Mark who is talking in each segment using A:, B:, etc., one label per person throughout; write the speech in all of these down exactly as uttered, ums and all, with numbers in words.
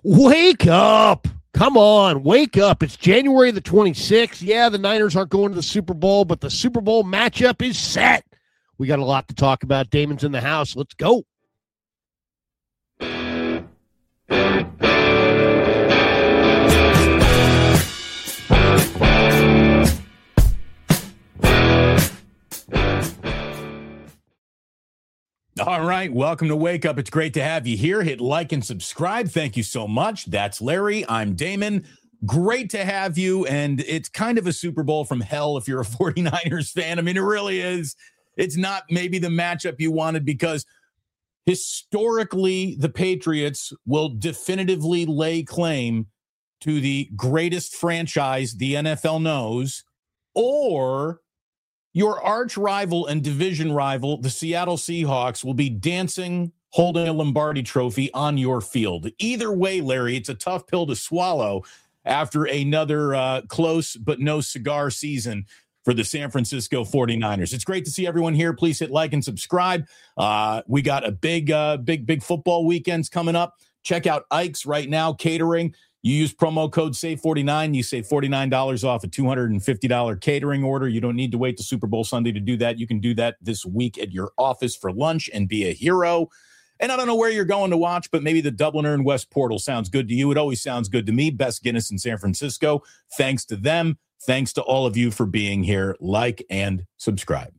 A: Wake up. Come on, wake up. It's January the twenty-sixth. Yeah, the Niners aren't going to the Super Bowl, but the Super Bowl matchup is set. We got a lot to talk about. Damon's in the house. Let's go.
B: All right, welcome to Wake Up. It's great to have you here. Hit like and subscribe. Thank you so much. That's Larry. I'm Damon. Great to have you, and it's kind of a Super Bowl from hell if you're a 49ers fan. I mean, it really is. It's not maybe the matchup you wanted because historically the Patriots will definitively lay claim to the greatest franchise the N F L knows, or your arch rival and division rival, the Seattle Seahawks, will be dancing, holding a Lombardi trophy on your field. Either way, Larry, it's a tough pill to swallow after another uh, close but no cigar season for the San Francisco 49ers. It's great to see everyone here. Please hit like and subscribe. Uh, we got a big, uh, big, big football weekends coming up. Check out Ike's right now, catering. You use promo code save forty-nine. You save forty-nine dollars off a two hundred fifty dollars catering order. You don't need to wait to Super Bowl Sunday to do that. You can do that this week at your office for lunch and be a hero. And I don't know where you're going to watch, but maybe the Dubliner and West Portal sounds good to you. It always sounds good to me. Best Guinness in San Francisco. Thanks to them. Thanks to all of you for being here. Like and subscribe.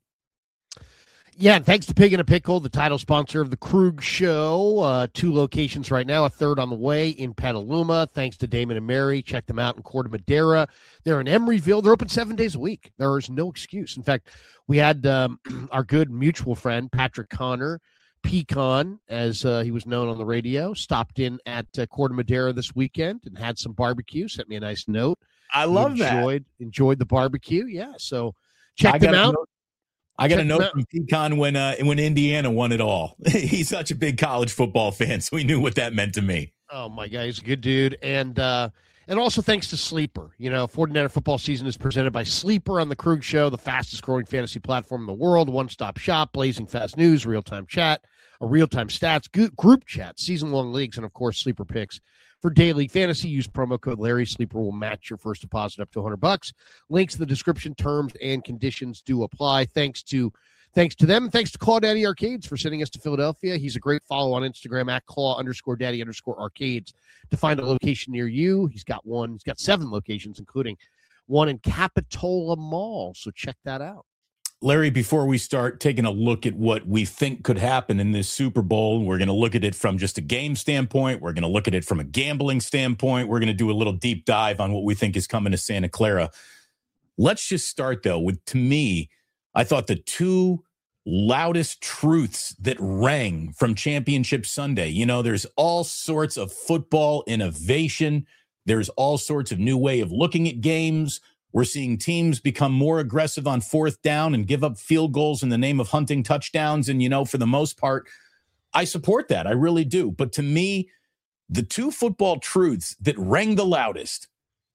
A: Yeah, and thanks to Pig and a Pickle, the title sponsor of the Krug Show. Uh, two locations right now, a third on the way in Petaluma. Thanks to Damon and Mary. Check them out in Corte Madera. They're in Emeryville. They're open seven days a week. There is no excuse. In fact, we had um, our good mutual friend, Patrick Connor, Pecan, as uh, he was known on the radio, stopped in at uh, Corte Madera this weekend and had some barbecue. Sent me a nice note.
B: I love
A: enjoyed,
B: that.
A: Enjoyed the barbecue. Yeah, so check
B: I
A: them out.
B: Note. I got a note from Pecan when uh, when Indiana won it all. He's such a big college football fan, so he knew what that meant to me.
A: Oh, my God, he's a good dude. And uh, and also thanks to Sleeper. You know, 49er football season is presented by Sleeper on the Krug Show, the fastest-growing fantasy platform in the world, one-stop shop, blazing fast news, real-time chat, a real-time stats, group chat, season-long leagues, and, of course, Sleeper picks. For daily fantasy, use promo code Larry. Sleeper will match your first deposit up to one hundred bucks. Links in the description. Terms and conditions do apply. Thanks to thanks to them. Thanks to Claw Daddy Arcades for sending us to Philadelphia. He's a great follow on Instagram at Claw underscore Daddy underscore Arcades to find a location near you. He's got one. He's got seven locations, including one in Capitola Mall. So check that out.
B: Larry, before we start taking a look at what we think could happen in this Super Bowl, we're going to look at it from just a game standpoint. We're going to look at it from a gambling standpoint. We're going to do a little deep dive on what we think is coming to Santa Clara. Let's just start, though, with, to me, I thought the two loudest truths that rang from Championship Sunday. You know, there's all sorts of football innovation. There's all sorts of new way of looking at games. We're seeing teams become more aggressive on fourth down and give up field goals in the name of hunting touchdowns. And, you know, for the most part, I support that. I really do. But to me, the two football truths that rang the loudest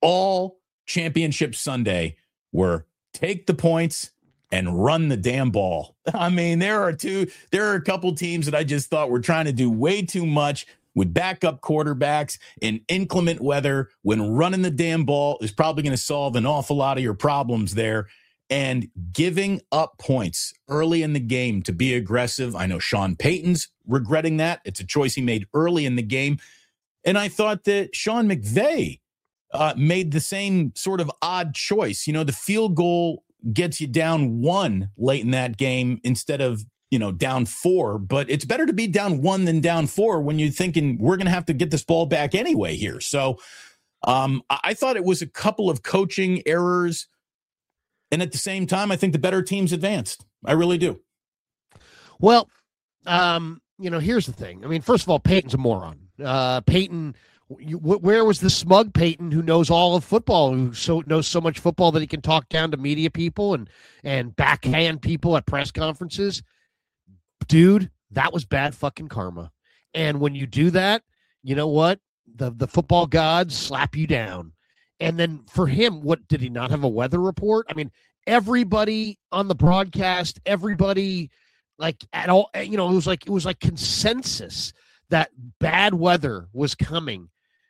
B: all Championship Sunday were take the points and run the damn ball. I mean, there are two, there are a couple teams that I just thought were trying to do way too much with backup quarterbacks in inclement weather when running the damn ball is probably going to solve an awful lot of your problems there. And giving up points early in the game to be aggressive. I know Sean Payton's regretting that. It's a choice he made early in the game. And I thought that Sean McVay uh, made the same sort of odd choice. You know, the field goal gets you down one late in that game instead of, you know, down four, but it's better to be down one than down four when you're thinking we're going to have to get this ball back anyway here. So um, I thought it was a couple of coaching errors. And at the same time, I think the better teams advanced. I really do.
A: Well, um, you know, here's the thing. I mean, first of all, Peyton's a moron. Uh, Peyton, you, where was the smug Peyton who knows all of football, who so knows so much football that he can talk down to media people and, and backhand people at press conferences? Dude, that was bad fucking karma. And when you do that, you know what? The the football gods slap you down. And then for him, what did he not have a weather report? I mean, everybody on the broadcast, everybody like at all, you know, it was like it was like consensus that bad weather was coming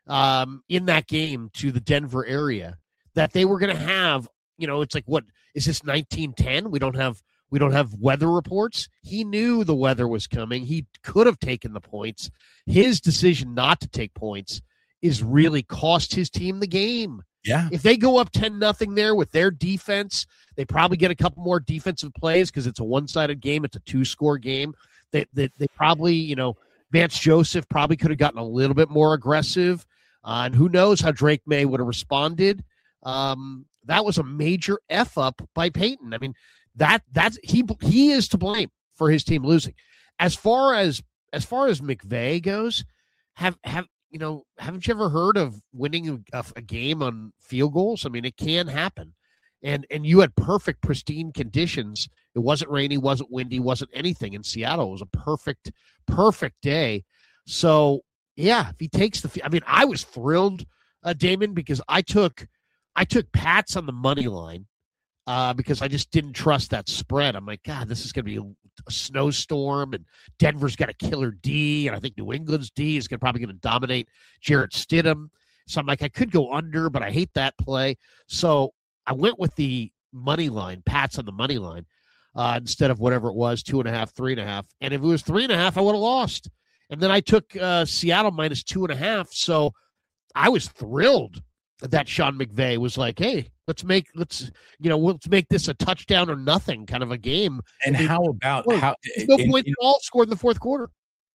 A: um, in that game to the Denver area, that they were going to have, you know, it's like, what is this nineteen ten? We don't have we don't have weather reports. He knew the weather was coming. He could have taken the points. His decision not to take points is really cost his team the game.
B: Yeah.
A: If they go up ten nothing there with their defense, they probably get a couple more defensive plays because it's a one-sided game. It's a two-score game. They, they, they probably, you know, Vance Joseph probably could have gotten a little bit more aggressive. Uh, and who knows how Drake May would have responded. Um, that was a major F-up by Peyton. I mean, that that's he he is to blame for his team losing. As far as as far as McVay goes, have have you know, haven't you ever heard of winning a, a game on field goals? I mean, it can happen. And and you had perfect, pristine conditions. It wasn't rainy, wasn't windy, wasn't anything in Seattle. It was a perfect, perfect day. So, yeah, if he takes the – I mean, I was thrilled, uh, Damon, because I took I took Pats on the money line uh, because I just didn't trust that spread. I'm like, God, this is going to be a, a snowstorm, and Denver's got a killer D, and I think New England's D is gonna, probably going to dominate Jarrett Stidham. So I'm like, I could go under, but I hate that play. So I went with the money line, Pats on the money line, uh, instead of whatever it was, two and a half, three and a half. And if it was three and a half, I would have lost. And then I took uh, Seattle minus two and a half. So I was thrilled that Sean McVay was like, hey, let's make, let's, you know, let's make this a touchdown or nothing kind of a game.
B: And
A: I mean,
B: how about
A: well,
B: how
A: no
B: in,
A: point
B: in,
A: at all scored in the fourth quarter.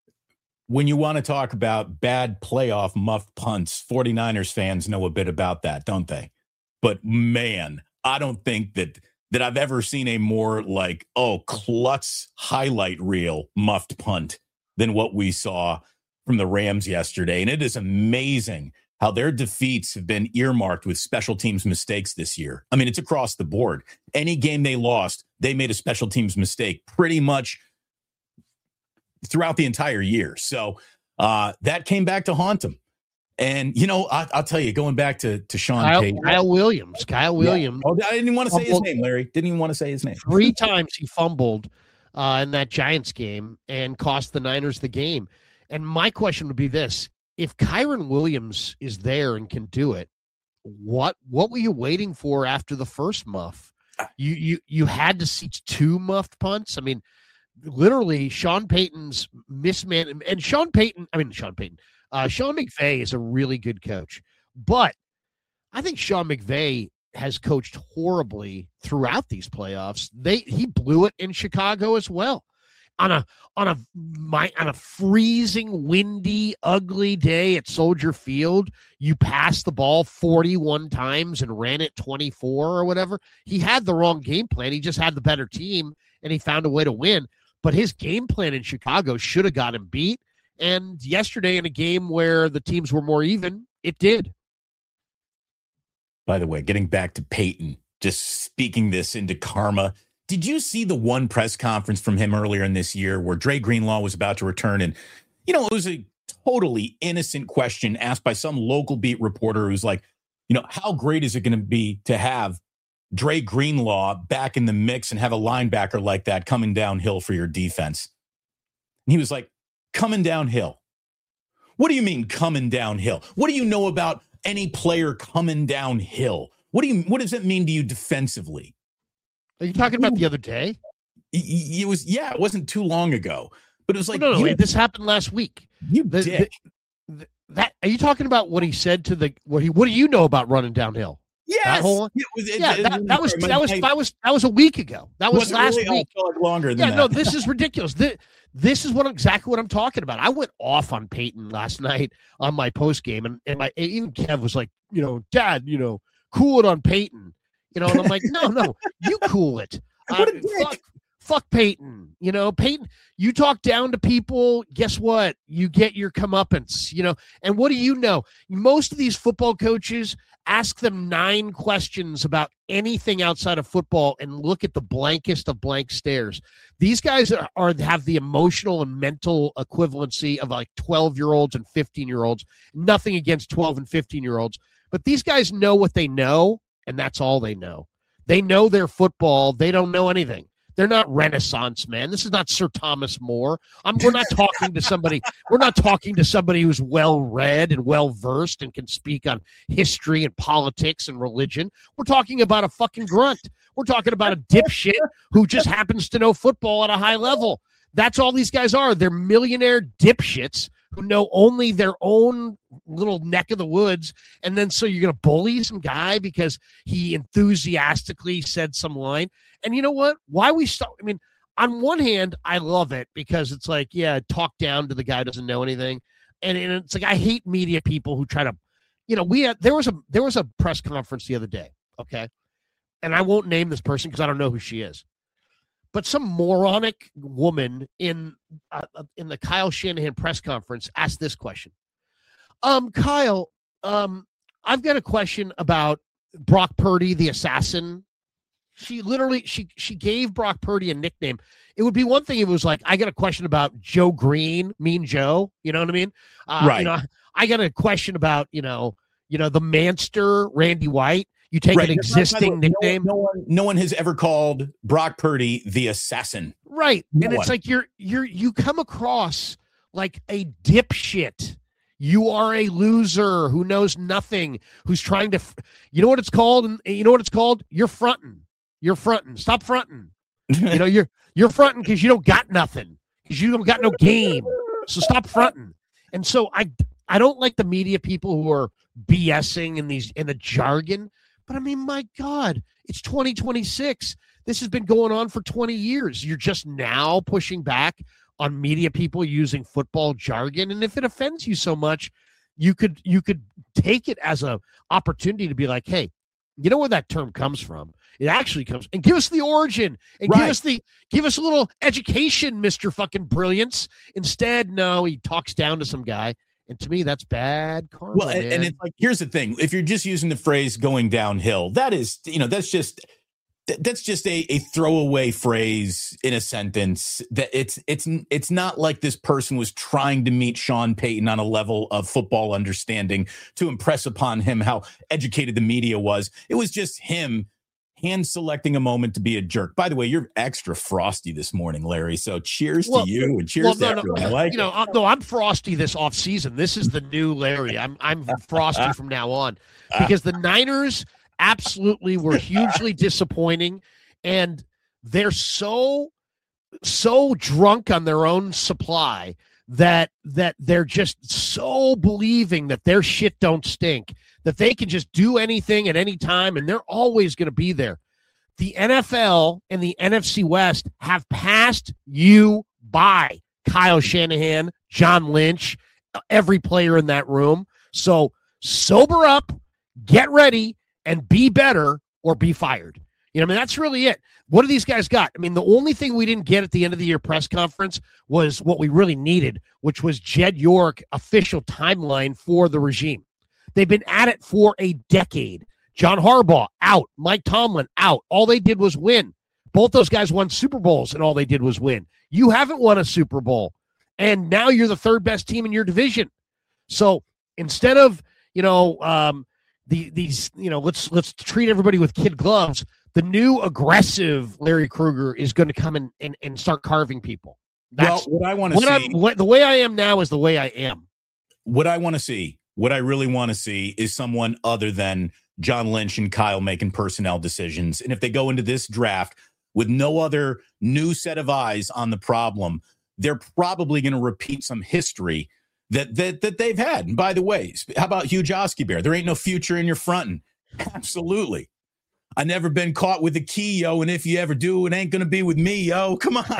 B: When you want to talk about bad playoff muff punts, 49ers fans know a bit about that, don't they? But man, I don't think that that I've ever seen a more like, oh, klutz highlight reel muffed punt than what we saw from the Rams yesterday. And it is amazing how their defeats have been earmarked with special teams mistakes this year. I mean, it's across the board. Any game they lost, they made a special teams mistake pretty much throughout the entire year. So uh, that came back to haunt them. And, you know, I, I'll tell you, going back to, to Sean
A: Kyle,
B: Payton.
A: Kyle Williams. Kyle Williams.
B: Yeah. Oh, I didn't want to say his name, Larry. Didn't even want to say his name.
A: Three times he fumbled uh, in that Giants game and cost the Niners the game. And my question would be this. If Kyron Williams is there and can do it, what what were you waiting for after the first muff? You you you had to see two muffed punts? I mean, literally, Sean Payton's misman – and Sean Payton – I mean, Sean Payton – Uh, Sean McVay is a really good coach, but I think Sean McVay has coached horribly throughout these playoffs. They he blew it in Chicago as well, on a on a my on a freezing, windy, ugly day at Soldier Field. You passed the ball forty-one times and ran it twenty-four or whatever. He had the wrong game plan. He just had the better team, and he found a way to win. But his game plan in Chicago should have got him beat. And yesterday in a game where the teams were more even, it did.
B: By the way, getting back to Peyton, just speaking this into karma, did you see the one press conference from him earlier in this year where Dre Greenlaw was about to return? And, you know, it was a totally innocent question asked by some local beat reporter who's like, you know, how great is it going to be to have Dre Greenlaw back in the mix and have a linebacker like that coming downhill for your defense? And he was like, coming downhill. What do you mean coming downhill? What do you know about any player coming downhill? What do you? What does it mean to you defensively?
A: Are you talking about the other day?
B: It was, yeah, it wasn't too long ago, but it was like,
A: no, no,
B: you,
A: no, this happened last week.
B: You
A: the,
B: dick.
A: The, the, that are you talking about what he said to the what he? What do you know about running downhill?
B: Yes.
A: That whole,
B: it was, it,
A: yeah,
B: it,
A: that,
B: it,
A: that was
B: sorry,
A: that was
B: my,
A: that was that was a week ago. That was last
B: really,
A: week.
B: I felt like longer than
A: yeah,
B: that.
A: no, this is ridiculous. This, this is what exactly what I'm talking about. I went off on Peyton last night on my post game, and, and my even Kev was like, you know, Dad, you know, cool it on Peyton, you know, and I'm like, no, no, you cool it.
B: What
A: Uh,
B: a dick.
A: fuck, fuck Peyton. You know, Peyton, you talk down to people, guess what? You get your comeuppance, you know. And what do you know? Most of these football coaches ask them nine questions about anything outside of football and look at the blankest of blank stares. These guys are, are have the emotional and mental equivalency of like twelve-year-olds and fifteen-year-olds. Nothing against twelve and fifteen-year-olds. But these guys know what they know, and that's all they know. They know their football. They don't know anything. They're not Renaissance men. This is not Sir Thomas More. I'm, we're not talking to somebody. We're not talking to somebody who's well read and well versed and can speak on history and politics and religion. We're talking about a fucking grunt. We're talking about a dipshit who just happens to know football at a high level. That's all these guys are. They're millionaire dipshits who know only their own little neck of the woods. And then so you're going to bully some guy because he enthusiastically said some line. And you know what? Why we stop? I mean, on one hand, I love it because it's like, yeah, talk down to the guy who doesn't know anything. And, and it's like, I hate media people who try to, you know, we had, there was a, there was a press conference the other day. Okay. And I won't name this person because I don't know who she is. But some moronic woman in uh, in the Kyle Shanahan press conference asked this question. Um, Kyle, um, I've got a question about Brock Purdy, the assassin. She literally, she she gave Brock Purdy a nickname. It would be one thing if it was like, I got a question about Joe Green, Mean Joe. You know what I mean? Uh,
B: right.
A: You know, I got a question about, you know, you know, the Manster, Randy White. You take right. an existing
B: no,
A: nickname.
B: No one, no one has ever called Brock Purdy the assassin.
A: Right.
B: No
A: and
B: one.
A: It's like you're you're you come across like a dipshit. You are a loser who knows nothing, who's trying to, you know what it's called? And you know what it's called? You're fronting. You're fronting. Stop fronting. You know, you're you're fronting because you don't got nothing, because you don't got no game. So stop fronting. And so I I don't like the media people who are BSing in these in the jargon. But I mean, my God, it's twenty twenty-six. This has been going on for twenty years. You're just now pushing back on media people using football jargon. And if it offends you so much, you could you could take it as an opportunity to be like, hey, you know where that term comes from? It actually comes, and give us the origin and right. give us the give us a little education, Mister Fucking Brilliance. Instead, no, he talks down to some guy. And to me, that's bad karma.
B: Well, and, and it's like, here's the thing. If you're just using the phrase going downhill, that is, you know, that's just, that's just a, a throwaway phrase in a sentence. That it's, it's, it's not like this person was trying to meet Sean Payton on a level of football understanding to impress upon him how educated the media was. It was just him hand selecting a moment to be a jerk. By the way, you're extra frosty this morning, Larry. So cheers well, to you and cheers well, no, to everyone.
A: No,
B: like
A: you know, I'm, no, I'm frosty this off season. This is the new Larry. I'm I'm frosty from now on because the Niners absolutely were hugely disappointing, and they're so so drunk on their own supply that that they're just so believing that their shit don't stink, that they can just do anything at any time, and they're always going to be there. The N F L and the N F C West have passed you by, Kyle Shanahan, John Lynch, every player in that room. So sober up, get ready, and be better or be fired. You know, I mean, that's really it. What do these guys got? I mean, the only thing we didn't get at the end of the year press conference was what we really needed, which was Jed York official timeline for the regime. They've been at it for a decade. John Harbaugh, out. Mike Tomlin, out. All they did was win. Both those guys won Super Bowls, and all they did was win. You haven't won a Super Bowl, and now you're the third best team in your division. So instead of, you know, um, the these, you know, let's let's treat everybody with kid gloves, the new aggressive Larry Krueger is going to come in and, and start carving people. That's
B: well, what I want to see.
A: What, the way I am now is the way I am.
B: What I want to see, what I really want to see is someone other than John Lynch and Kyle making personnel decisions. And if they go into this draft with no other new set of eyes on the problem, they're probably going to repeat some history that that that they've had. And by the way, how about Hugh Josky Bear? There ain't no future in your fronting. Absolutely. I never been caught with a key, yo, and if you ever do, it ain't gonna be with me, yo. Come on.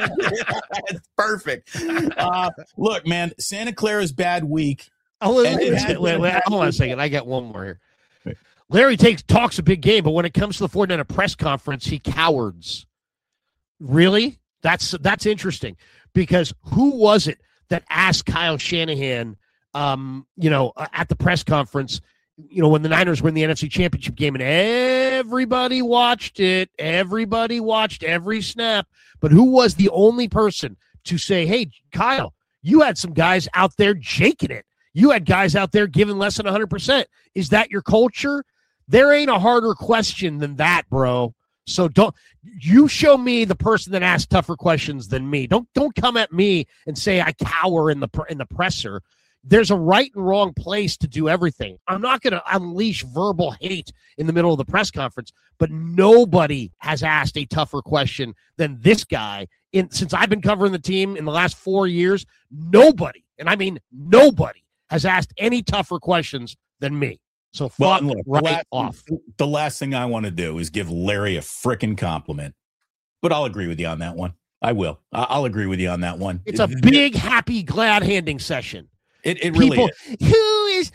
B: It's perfect. Uh, look, man, Santa Clara's bad week.
A: Oh, wait, wait, wait, wait, hold on a second. I got one more here. Larry takes talks a big game, but when it comes to the forty-niner press conference, he cowards. Really? That's that's interesting, because who was it that asked Kyle Shanahan, um, you know, at the press conference, you know, when the Niners were in the N F C Championship game, and everybody watched it, everybody watched every snap, but who was the only person to say, hey, Kyle, you had some guys out there jaking it. You had guys out there giving less than one hundred percent. Is that your culture? There ain't a harder question than that, bro. So don't you show me the person that asks tougher questions than me. Don't don't come at me and say I cower in the in the presser. There's a right and wrong place to do everything. I'm not going to unleash verbal hate in the middle of the press conference, but nobody has asked a tougher question than this guy. In since I've been covering the team in the last four years, nobody, and I mean nobody, has asked any tougher questions than me. So fuck
B: well, look,
A: right
B: the last,
A: off.
B: The last thing I want to do is give Larry a frickin' compliment, but I'll agree with you on that one. I will. I'll agree with you on that one.
A: It's a big, happy, glad handing session.
B: It, it
A: People,
B: really
A: who
B: is.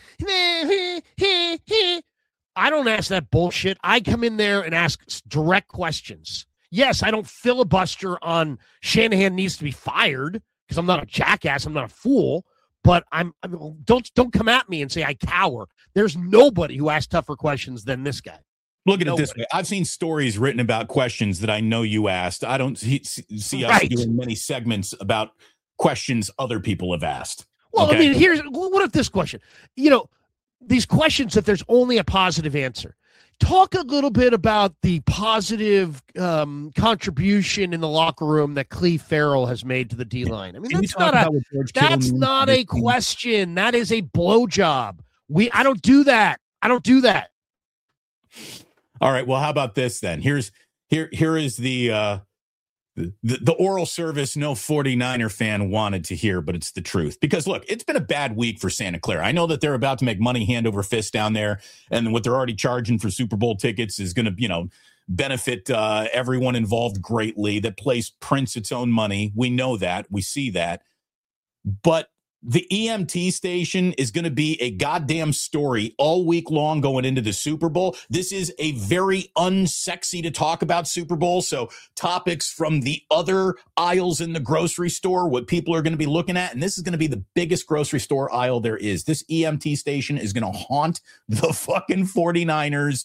A: is? I don't ask that bullshit. I come in there and ask direct questions. Yes, I don't filibuster on Shanahan needs to be fired because I'm not a jackass. I'm not a fool. But I'm, I'm don't don't come at me and say I cower. There's nobody who asks tougher questions than this guy.
B: Look at
A: nobody.
B: it this way. I've seen stories written about questions that I know you asked. I don't see, see us
A: right.
B: doing many segments about questions other people have asked.
A: Well,
B: okay?
A: I mean, here's what if this question, you know, these questions, if there's only a positive answer, talk a little bit about the positive um, contribution in the locker room that Cleve Farrell has made to the D line. I mean,
B: Can
A: that's not a that's not a question. That is a blowjob. We I don't do that. I don't do that.
B: All right. Well, how about this then? Here's here here is the uh, the, the oral service no forty-niner fan wanted to hear, but it's the truth. Because look, it's been a bad week for Santa Clara. I know that they're about to make money hand over fist down there, and what they're already charging for Super Bowl tickets is going to, you know, benefit uh, everyone involved greatly. That place prints its own money. We know that. We see that. But the E M T station is going to be a goddamn story all week long going into the Super Bowl. This is a very unsexy to talk about Super Bowl. So topics from the other aisles in the grocery store, what people are going to be looking at. And this is going to be the biggest grocery store aisle there is. This E M T station is going to haunt the fucking forty-niners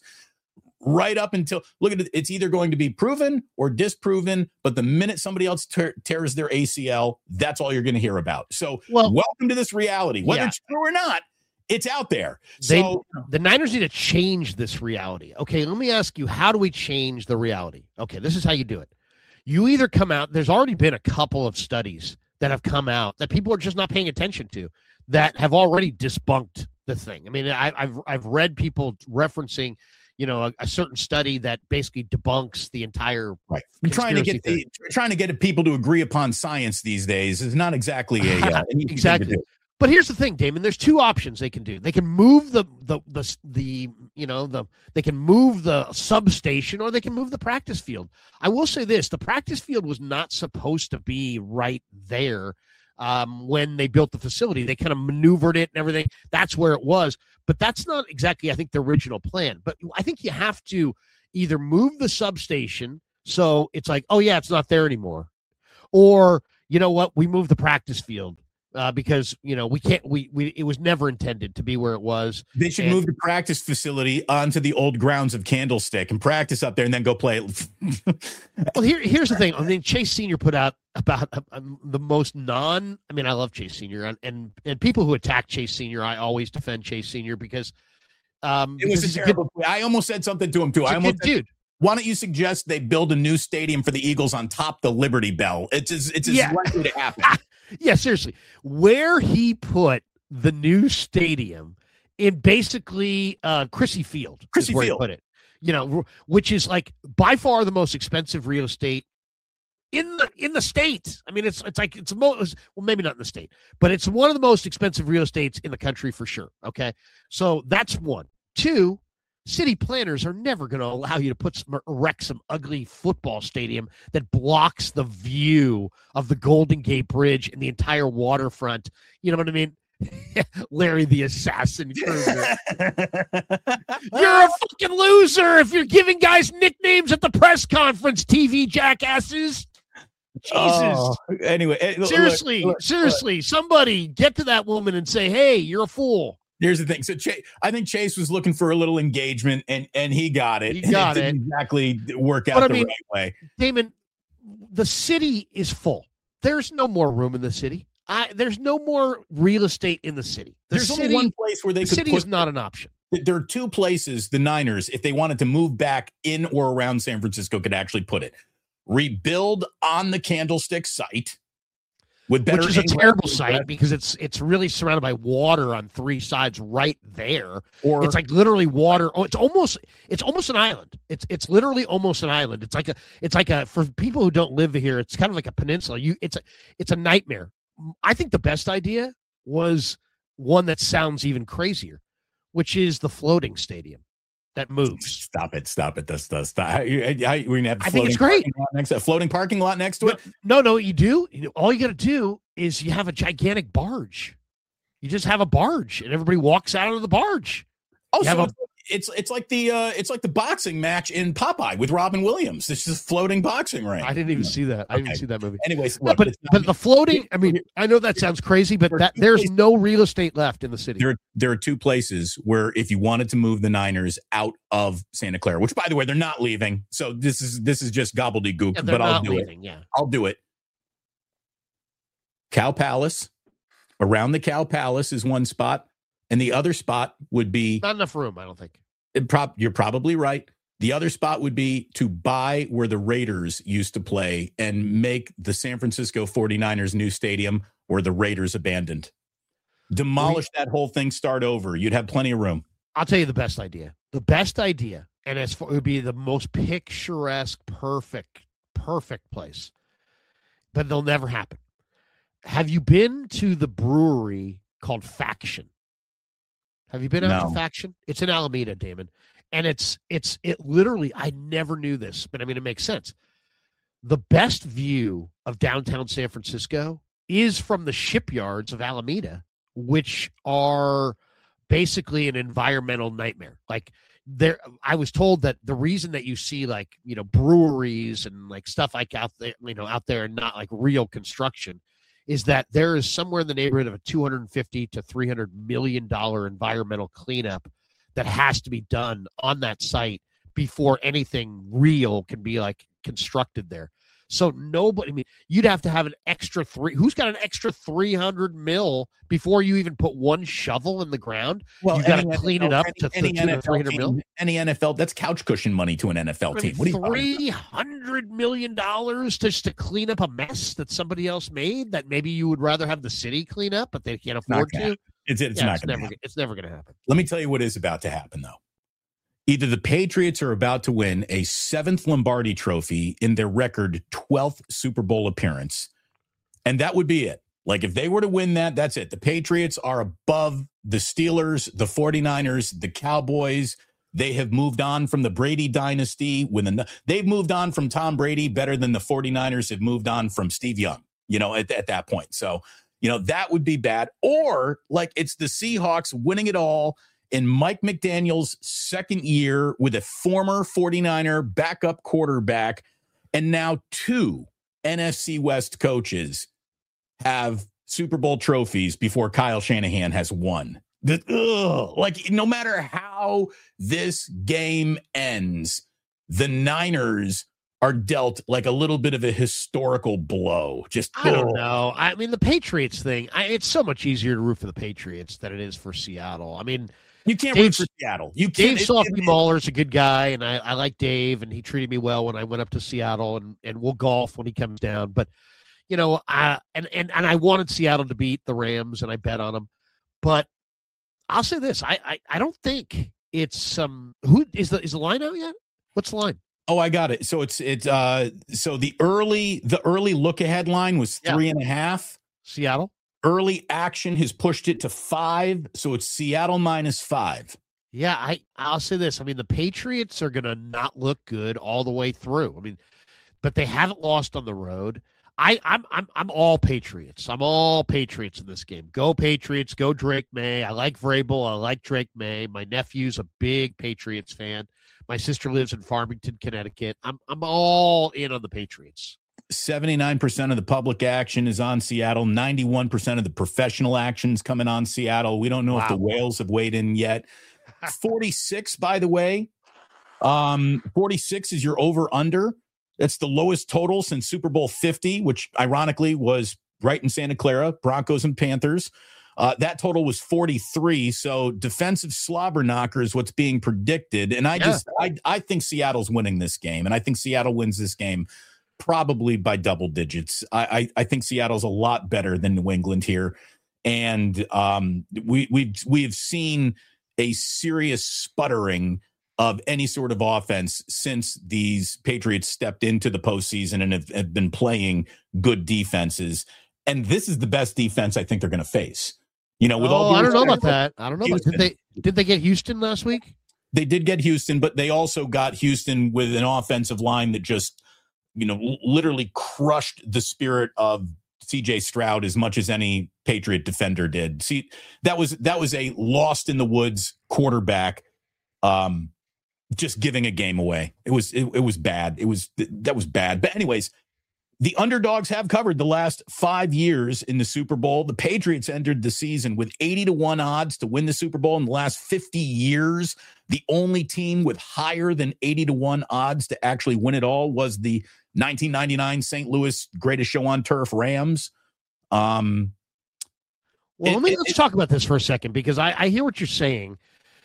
B: right up until, look at it, it's either going to be proven or disproven, but the minute somebody else ter- tears their A C L, that's all you're going to hear about. So well, welcome to this reality. Whether yeah. it's true or not, it's out there.
A: They,
B: so
A: the Niners need to change this reality. Okay, let me ask you, how do we change the reality? Okay, this is how you do it. You either come out, there's already been a couple of studies that have come out that people are just not paying attention to that have already debunked the thing. I mean, I, I've I've read people referencing you know, a, a certain study that basically debunks the entire
B: right. Trying to get the, trying to get people to agree upon science these days is not exactly a uh,
A: exactly. But here's the thing, Damon. There's two options they can do. They can move the the the the you know the they can move the substation or they can move the practice field. I will say this: the practice field was not supposed to be right there um, when they built the facility. They kind of maneuvered it and everything. That's where it was. But that's not exactly, I think, the original plan. But I think you have to either move the substation so it's like, oh, yeah, it's not there anymore. Or, you know what, we move the practice field uh, because, you know, we can't, we, we, it was never intended to be where it was.
B: They should and, move the practice facility onto the old grounds of Candlestick and practice up there and then go play it.
A: Well, here, here's the thing. I mean, Chase Senior put out about uh, um, the most non, I mean, I love Chase Senior and, and, and people who attack Chase Senior, I always defend Chase Senior because um,
B: it was a terrible, a good, I almost said something to him too. I almost
A: good dude.
B: Why don't you suggest they build a new stadium for the Eagles on top of the Liberty Bell? It's as, it's as yeah. likely to happen.
A: Yeah, seriously. Where he put the new stadium in basically uh, Chrissy Field.
B: Chrissy
A: where
B: Field.
A: He put it. You know, which is like by far the most expensive real estate in the in the state. I mean, it's it's like it's most well, maybe not in the state, but it's one of the most expensive real estates in the country for sure. Okay, so that's one. Two, city planners are never going to allow you to put some, erect some ugly football stadium that blocks the view of the Golden Gate Bridge and the entire waterfront. You know what I mean? Larry the Assassin Krueger. You're a fucking loser if you're giving guys nicknames at the press conference, T V jackasses. Jesus.
B: Oh, anyway,
A: seriously,
B: look, look,
A: seriously, look. Somebody get to that woman and say, hey, you're a fool.
B: Here's the thing. So Chase, I think Chase was looking for a little engagement, and and he got it.
A: He got
B: it.
A: it.
B: Didn't exactly work out
A: but,
B: the
A: I mean,
B: right way.
A: Damon, the city is full. There's no more room in the city. I, there's no more real estate in the city. The
B: there's
A: city,
B: only one place where they
A: the
B: could
A: city
B: put,
A: is not an option.
B: there are two places the Niners, if they wanted to move back in or around San Francisco, could actually put it. Rebuild on the Candlestick site. With better
A: Which is a
B: ingress,
A: terrible site because it's it's really surrounded by water on three sides right there.
B: Or
A: it's like literally water. Oh, it's almost it's almost an island. It's it's literally almost an island. It's like a it's like a for people who don't live here. It's kind of like a peninsula. You it's a it's a nightmare. I think the best idea was one that sounds even crazier, which is the floating stadium that moves.
B: Stop it! Stop it! That's that's stop. We're gonna have.
A: I think it's great.
B: Next, a floating parking lot next to it.
A: No, no, you do. You know, all you got to do is you have a gigantic barge. You just have a barge, and everybody walks out of the barge.
B: Oh,
A: you
B: so
A: have a,
B: it's it's like the uh, it's like the boxing match in Popeye with Robin Williams. This is floating boxing ring.
A: I didn't even see that. I
B: Okay.
A: didn't see that movie.
B: Anyways,
A: No,
B: look,
A: but
B: it's not-
A: but the floating. I mean, I know that sounds crazy, but that there's no real estate left in the city.
B: There are, there are two places where if you wanted to move the Niners out of Santa Clara, which by the way they're not leaving, so this is this is just gobbledygook,
A: Yeah, they're
B: but I'll
A: not
B: do
A: leaving,
B: it.
A: Yeah,
B: I'll do it. Cow Palace, around the Cow Palace is one spot, and the other spot would be
A: not enough room. I don't think.
B: it prop. You're probably right. The other spot would be to buy where the Raiders used to play and make the San Francisco forty-niners new stadium where the Raiders abandoned. Demolish that whole thing, start over. You'd have plenty of room.
A: I'll tell you the best idea. The best idea, and as far, it would be the most picturesque, perfect, perfect place. But they'll never happen. Have you been to the brewery called Faction? Have you been out
B: No.
A: to Faction? It's in Alameda, Damon. And it's it's it literally, I never knew this, but I mean it makes sense. The best view of downtown San Francisco is from the shipyards of Alameda, which are basically an environmental nightmare. Like there, I was told that the reason that you see like, you know, breweries and like stuff like out there, you know, out there and not like real construction is that there is somewhere in the neighborhood of a two hundred fifty to three hundred million dollars environmental cleanup that has to be done on that site before anything real can be like constructed there. So nobody, I mean, you'd have to have an extra three. Who's got an extra three hundred mil before you even put one shovel in the ground?
B: Well,
A: you got to
B: any
A: clean
B: N F L
A: it up to
B: any,
A: the
B: any
A: tune of three hundred mil.
B: team, any N F L, that's couch cushion money to an N F L
A: I
B: team.
A: mean,
B: What are you talking about?
A: three hundred million dollars just to clean up a mess that somebody else made that maybe you would rather have the city clean up, but they can't afford
B: gonna
A: to.
B: happen. It's, it's
A: Yeah,
B: not
A: it's
B: going to
A: never,
B: happen.
A: it's never going to happen.
B: Let me tell you what is about to happen, though. Either the Patriots are about to win a seventh Lombardi trophy in their record twelfth Super Bowl appearance, and that would be it. Like, if they were to win that, that's it. The Patriots are above the Steelers, the forty-niners, the Cowboys. They have moved on from the Brady dynasty. When the, they've moved on from Tom Brady better than the forty-niners have moved on from Steve Young, you know, at, at that point. So, you know, that would be bad. Or, like, it's the Seahawks winning it all in Mike McDaniel's second year with a former forty-niner backup quarterback, and now two N F C West coaches have Super Bowl trophies before Kyle Shanahan has won. The, ugh, like, no matter how this game ends, the Niners are dealt like a little bit of a historical blow. Just
A: I don't
B: ugh.
A: know. I mean, the Patriots thing, I, it's so much easier to root for the Patriots than it is for Seattle. I mean,
B: You can't
A: Dave-
B: root for Seattle. You can't.
A: Dave
B: it-
A: Softy
B: it-
A: Mahler's a good guy, and I, I like Dave, and he treated me well when I went up to Seattle, and, and we'll golf when he comes down. But, you know, I, and, and, and I wanted Seattle to beat the Rams, and I bet on them. But I'll say this. I, I, I don't think it's um who is the is the line out yet? What's the line?
B: Oh, I got it. So it's it's uh so the early the early look ahead line was
A: Yeah.
B: three and a half.
A: Seattle?
B: Early action has pushed it to five, so it's Seattle minus five.
A: Yeah, I, I'll say this. I mean, the Patriots are going to not look good all the way through. I mean, but they haven't lost on the road. I, I'm I'm I'm all Patriots. I'm all Patriots in this game. Go Patriots. Go Drake May. I like Vrabel. I like Drake May. My nephew's a big Patriots fan. My sister lives in Farmington, Connecticut. I'm I'm all in on the Patriots.
B: seventy-nine percent of the public action is on Seattle. ninety-one percent of the professional action's coming on Seattle. We don't know if the
A: Wow.
B: whales have weighed in yet. forty-six, by the way. Um, forty-six is your over-under. That's the lowest total since Super Bowl fifty, which ironically was right in Santa Clara, Broncos and Panthers. Uh, that total was forty-three. So defensive slobber knocker is what's being predicted. And I yeah. just, I, I think Seattle's winning this game. And I think Seattle wins this game probably by double digits. I, I, I think Seattle's a lot better than New England here. And um, we, we've, we've seen a serious sputtering of any sort of offense since these Patriots stepped into the postseason and have, have been playing good defenses. And this is the best defense I think they're going to face. You know, with
A: oh,
B: all
A: I don't know about that. I don't know. About, did they did they get Houston last week?
B: They did get Houston, but they also got Houston with an offensive line that just, you know, literally crushed the spirit of C J Stroud as much as any Patriot defender did. See, that was that was a lost in the woods quarterback, um, just giving a game away. It was it, it was bad. It was that was bad. But anyways, the underdogs have covered the last five years in the Super Bowl. The Patriots entered the season with eighty to one odds to win the Super Bowl in the last fifty years. The only team with higher than eighty to one odds to actually win it all was the nineteen ninety-nine Saint Louis Greatest Show on Turf Rams. Um,
A: well, it, let me, let's it, talk about this for a second, because I, I hear what you're saying.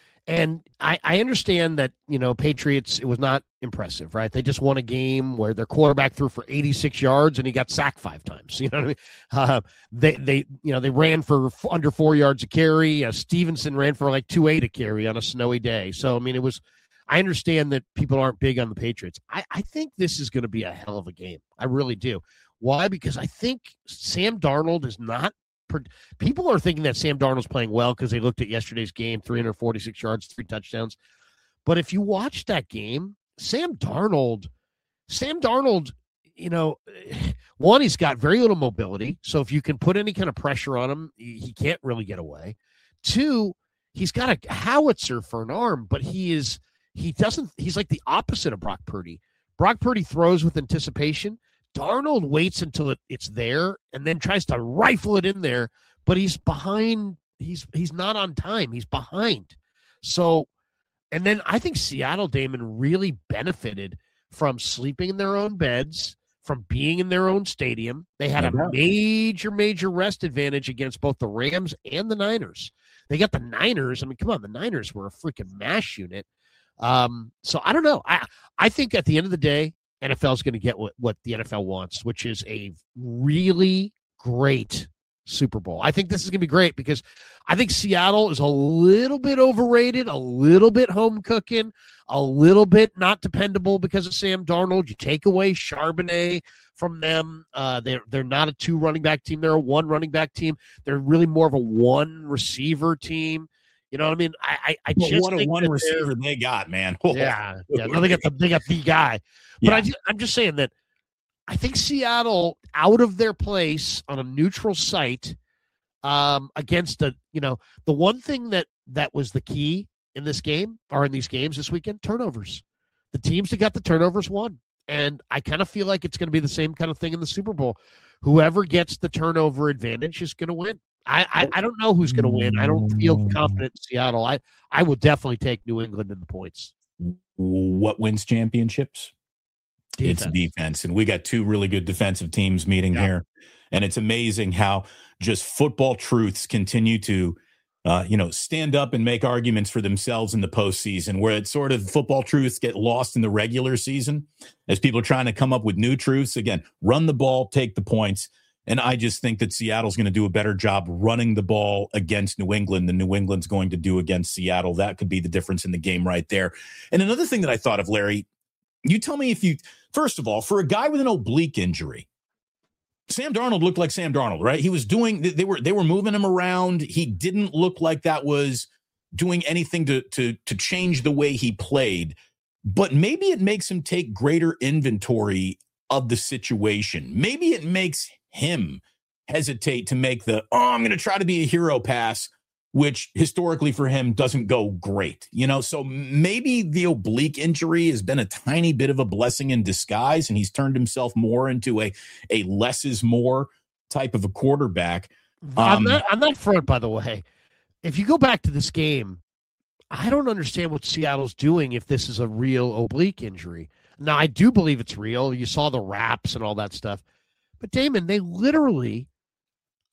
A: And I, I understand that, you know, Patriots, it was not impressive, right? They just won a game where their quarterback threw for eighty-six yards and he got sacked five times. You know what I mean? Uh, they, they, you know, they ran for f- under four yards a carry. Uh, Stevenson ran for like two eight a carry on a snowy day. So, I mean, it was, I understand that people aren't big on the Patriots. I, I think this is going to be a hell of a game. I really do. Why? Because I think Sam Darnold is not, people are thinking that Sam Darnold's playing well because they looked at yesterday's game, three hundred forty-six yards, three touchdowns. But if you watch that game, Sam Darnold, Sam Darnold, you know, one, he's got very little mobility. So if you can put any kind of pressure on him, he can't really get away. Two, he's got a howitzer for an arm, but he is, he doesn't, he's like the opposite of Brock Purdy. Brock Purdy throws with anticipation. Darnold waits until it, it's there and then tries to rifle it in there, but he's behind. He's he's not on time. He's behind. So, and then I think Seattle, Damon, really benefited from sleeping in their own beds, from being in their own stadium. They had a major, major rest advantage against both the Rams and the Niners. They got the Niners. I mean, come on, the Niners were a freaking mash unit. Um, so I don't know. I I think at the end of the day, N F L is going to get what, what the N F L wants, which is a really great Super Bowl. I think this is going to be great because I think Seattle is a little bit overrated, a little bit home cooking, a little bit not dependable because of Sam Darnold. You take away Charbonnet from them. Uh, they're, they're not a two running back team. They're a one running back team. They're really more of a one receiver team. You know what I mean? I I, I just
B: what a
A: think
B: one receiver they got, man. Oh.
A: Yeah, yeah. No, they got the they got the guy. But yeah. I, I'm just saying that I think Seattle, out of their place on a neutral site, um, against the you know the one thing that that was the key in this game or in these games this weekend, turnovers. The teams that got the turnovers won, and I kind of feel like it's going to be the same kind of thing in the Super Bowl. Whoever gets the turnover advantage is going to win. I, I, I don't know who's going to win. I don't feel confident in Seattle. I, I will definitely take New England in the points.
B: What wins championships? Defense. It's defense. And we got two really good defensive teams meeting yeah. here. And it's amazing how just football truths continue to, uh, you know, stand up and make arguments for themselves in the postseason, where it's sort of football truths get lost in the regular season as people are trying to come up with new truths. Again, run the ball, take the points. And I just think that Seattle's going to do a better job running the ball against New England than New England's going to do against Seattle. That could be the difference in the game right there. And another thing that I thought of, Larry, you tell me if you, first of all, for a guy with an oblique injury, Sam Darnold looked like Sam Darnold, right? He was doing, they were, they were moving him around. He didn't look like that was doing anything to, to, to change the way he played, but maybe it makes him take greater inventory of the situation. Maybe it makes him hesitate to make the, oh, I'm going to try to be a hero pass, which historically for him doesn't go great, you know? So maybe the oblique injury has been a tiny bit of a blessing in disguise, and he's turned himself more into a, a less is more type of a quarterback.
A: Um, on, that, on that front, by the way, if you go back to this game, I don't understand what Seattle's doing if this is a real oblique injury. Now, I do believe it's real. You saw the wraps and all that stuff. But, Damon, they literally,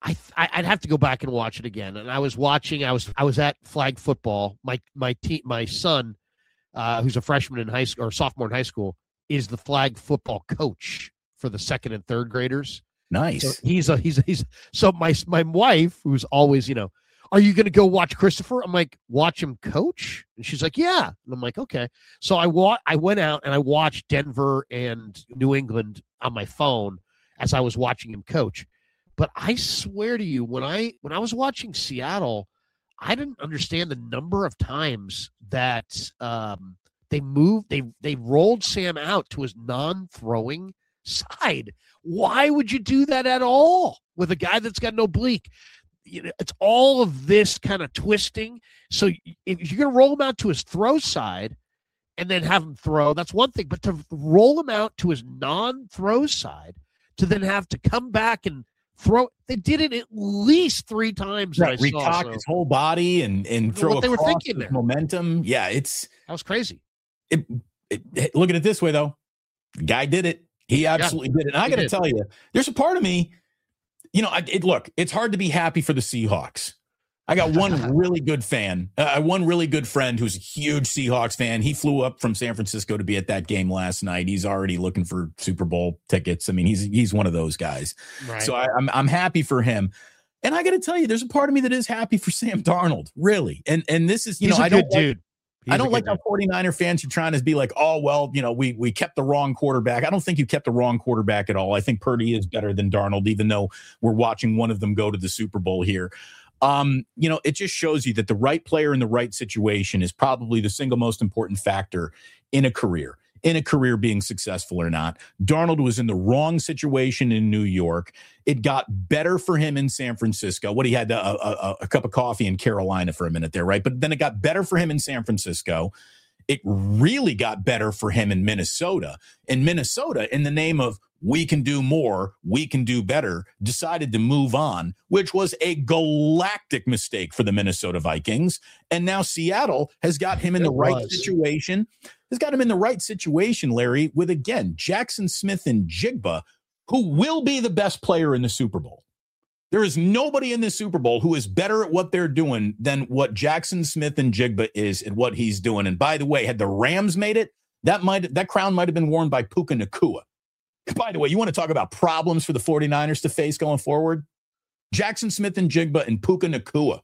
A: I, I I'd have to go back and watch it again. And I was watching. I was I was at flag football. My my team, my son, uh, who's a freshman in high school or sophomore in high school, is the flag football coach for the second and third graders.
B: Nice.
A: So he's a he's a, he's so my my wife, who's always, you know, are you going to go watch Christopher? I'm like, watch him coach, and she's like, yeah. And I'm like, okay. So I wa- I went out and I watched Denver and New England on my phone as I was watching him coach. But I swear to you, when I when I was watching Seattle, I didn't understand the number of times that um, they moved, they they rolled Sam out to his non-throwing side. Why would you do that at all with a guy that's got no oblique? You know, it's all of this kind of twisting. So if you're going to roll him out to his throw side and then have him throw, that's one thing. But to roll him out to his non-throw side, to then have to come back and throw, they did it at least three times.
B: Right,
A: that I saw,
B: recock
A: so.
B: his whole body and and throw
A: what they were
B: across
A: thinking
B: with
A: there.
B: momentum. Yeah, it's
A: That was crazy.
B: It, it, look at it this way, though. The guy did it. He absolutely yeah, did it. And I got to tell you, there's a part of me, you know, I, it, look, it's hard to be happy for the Seahawks. I got one really good fan, uh, one really good friend who's a huge Seahawks fan. He flew up from San Francisco to be at that game last night. He's already looking for Super Bowl tickets. I mean, he's he's one of those guys. Right. So I, I'm I'm happy for him. And I got to tell you, there's a part of me that is happy for Sam Darnold, really. And and this is, you
A: he's
B: know,
A: a
B: I
A: good
B: don't
A: dude.
B: Like, I don't like how forty-niner fans are trying to be like, oh, well, you know, we we kept the wrong quarterback. I don't think you kept the wrong quarterback at all. I think Purdy is better than Darnold, even though we're watching one of them go to the Super Bowl here. Um, you know, it just shows you that the right player in the right situation is probably the single most important factor in a career, in a career being successful or not. Darnold was in the wrong situation in New York. It got better for him in San Francisco. What he had a, a, a cup of coffee in Carolina for a minute there, right? But then it got better for him in San Francisco. It really got better for him in Minnesota. In Minnesota, in the name of we can do more, we can do better, decided to move on, which was a galactic mistake for the Minnesota Vikings. And now Seattle has got him in the right situation, has got him in the right situation, Larry, with, again, Jackson Smith and Jigba, who will be the best player in the Super Bowl. There is nobody in this Super Bowl who is better at what they're doing than what Jackson Smith and Jigba is at what he's doing. And by the way, had the Rams made it, that might that crown might have been worn by Puka Nacua. By the way, you want to talk about problems for the forty-niners to face going forward? Jackson Smith and Jigba and Puka Nacua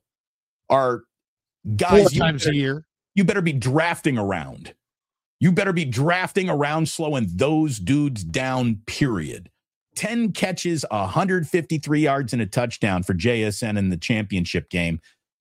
B: are guys
A: four
B: you
A: times
B: better,
A: a year.
B: You better be drafting around. You better be drafting around, slowing those dudes down, period. ten catches, one hundred fifty-three yards, and a touchdown for J S N in the championship game.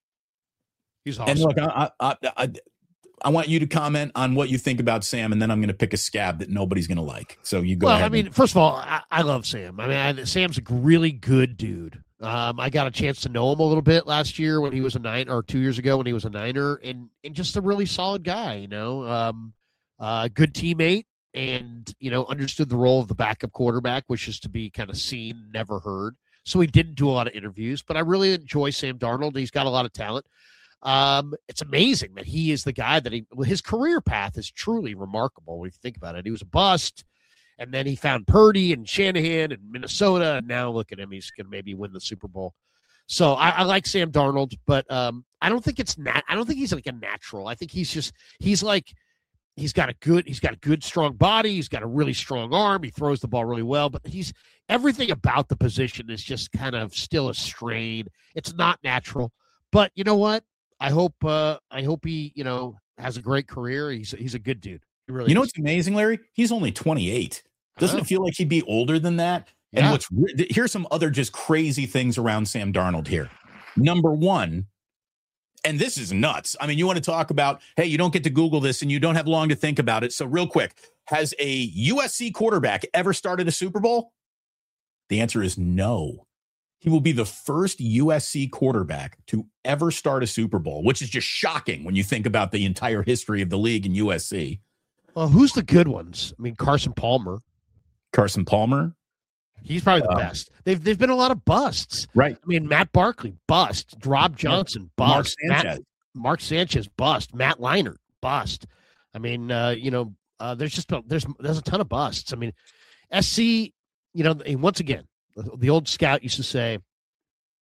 A: He's awesome.
B: And look, I, I, I, I want you to comment on what you think about Sam, and then I'm going to pick a scab that nobody's going to like. So you go
A: well,
B: ahead.
A: I mean, and- first of all, I, I love Sam. I mean, I, Sam's a really good dude. Um, I got a chance to know him a little bit last year when he was a nine, or two years ago when he was a Niner, and and just a really solid guy. You know, um, uh, good teammate. And, you know, understood the role of the backup quarterback, which is to be kind of seen, never heard. So he didn't do a lot of interviews, but I really enjoy Sam Darnold. He's got a lot of talent. Um, it's amazing that he is the guy that he, well, his career path is truly remarkable when you think about it. He was a bust, and then he found Purdy and Shanahan and Minnesota, and now look at him. He's going to maybe win the Super Bowl. So I, I like Sam Darnold, but um, I don't think it's nat- I don't think he's like a natural. I think he's just, he's like, He's got a good, he's got a good, strong body. He's got a really strong arm. He throws the ball really well, but he's everything about the position is just kind of still a strain. It's not natural, but you know what? I hope, uh, I hope he, you know, has a great career. He's, he's a good dude. He really
B: you know
A: is.
B: what's amazing, Larry? He's only twenty-eight. Doesn't it feel like he'd be older than that?
A: Yeah.
B: And what's here's some other just crazy things around Sam Darnold here. Number one, and this is nuts. I mean, you want to talk about, hey, you don't get to Google this and you don't have long to think about it. So real quick, has a U S C quarterback ever started a Super Bowl? The answer is no. He will be the first U S C quarterback to ever start a Super Bowl, which is just shocking when you think about the entire history of the league in U S C.
A: Well, who's the good ones? I mean, Carson Palmer.
B: Carson Palmer.
A: He's probably the um, best. They've they've been a lot of busts.
B: Right.
A: I mean, Matt Barkley, bust. Rob Johnson, bust.
B: Mark Sanchez.
A: Matt, Mark Sanchez, bust. Matt Leinart, bust. I mean, uh, you know, uh, there's just a, there's there's a ton of busts. I mean, S C, you know, and once again, the, the old scout used to say,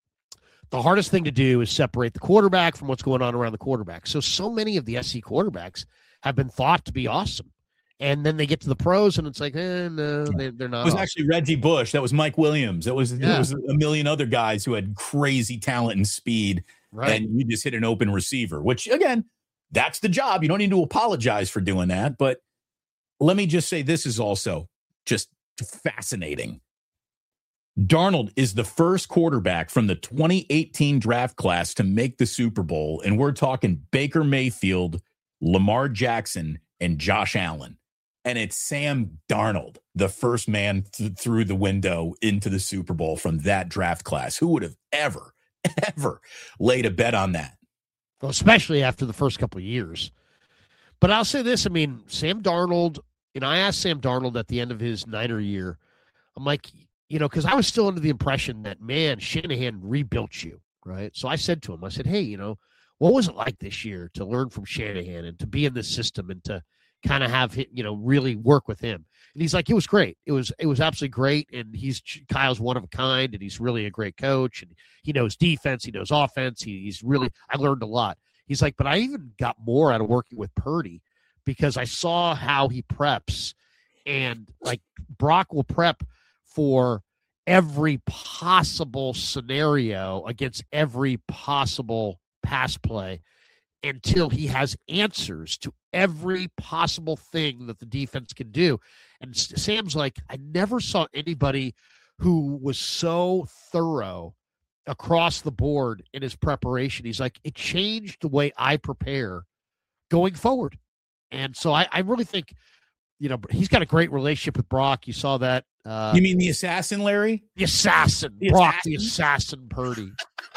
A: the hardest thing to do is separate the quarterback from what's going on around the quarterback. So, so many of the S C quarterbacks have been thought to be awesome. And then they get to the pros, and it's like, eh, no, they, they're not.
B: It was
A: awesome.
B: actually Reggie Bush. That was Mike Williams. That was, yeah. There was a million other guys who had crazy talent and speed, right. And you just hit an open receiver, which, again, that's the job. You don't need to apologize for doing that. But let me just say this is also just fascinating. Darnold is the first quarterback from the twenty eighteen draft class to make the Super Bowl, and we're talking Baker Mayfield, Lamar Jackson, and Josh Allen. And it's Sam Darnold, the first man th- through the window into the Super Bowl from that draft class. Who would have ever, ever laid a bet on that?
A: Well, especially after the first couple of years. But I'll say this. I mean, Sam Darnold, and I asked Sam Darnold at the end of his Niner year, I'm like, you know, because I was still under the impression that, man, Shanahan rebuilt you, right? So I said to him, I said, hey, you know, what was it like this year to learn from Shanahan and to be in this system and to kind of have, you know, really work with him? And he's like, it was great. It was, it was absolutely great. And he's, Kyle's one of a kind, and he's really a great coach, and he knows defense. He knows offense. He, he's really, I learned a lot. He's like, but I even got more out of working with Purdy because I saw how he preps, and like Brock will prep for every possible scenario against every possible pass play until he has answers to every possible thing that the defense can do. And Sam's like, I never saw anybody who was so thorough across the board in his preparation. He's like, it changed the way I prepare going forward. And so I, I really think, you know, he's got a great relationship with Brock. You saw that. Uh,
B: you mean the assassin, Larry?
A: The assassin.
B: The
A: Brock,
B: assassin?
A: the assassin Purdy.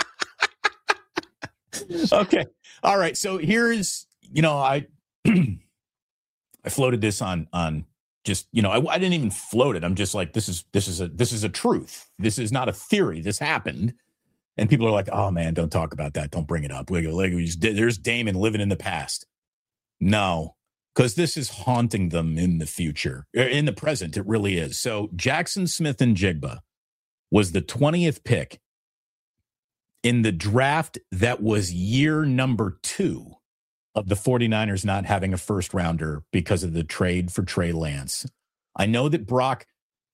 B: Okay. All right. So here's, you know, I I floated this on on just, you know, I, I didn't even float it. I'm just like, this is this is a this is a truth. This is not a theory. This happened. And people are like, oh man, don't talk about that. Don't bring it up. There's Damon living in the past. No, because this is haunting them in the future, in the present. It really is. So Jackson Smith-Njigba was the twentieth pick in the draft that was year number two of the 49ers not having a first rounder because of the trade for Trey Lance. I know that Brock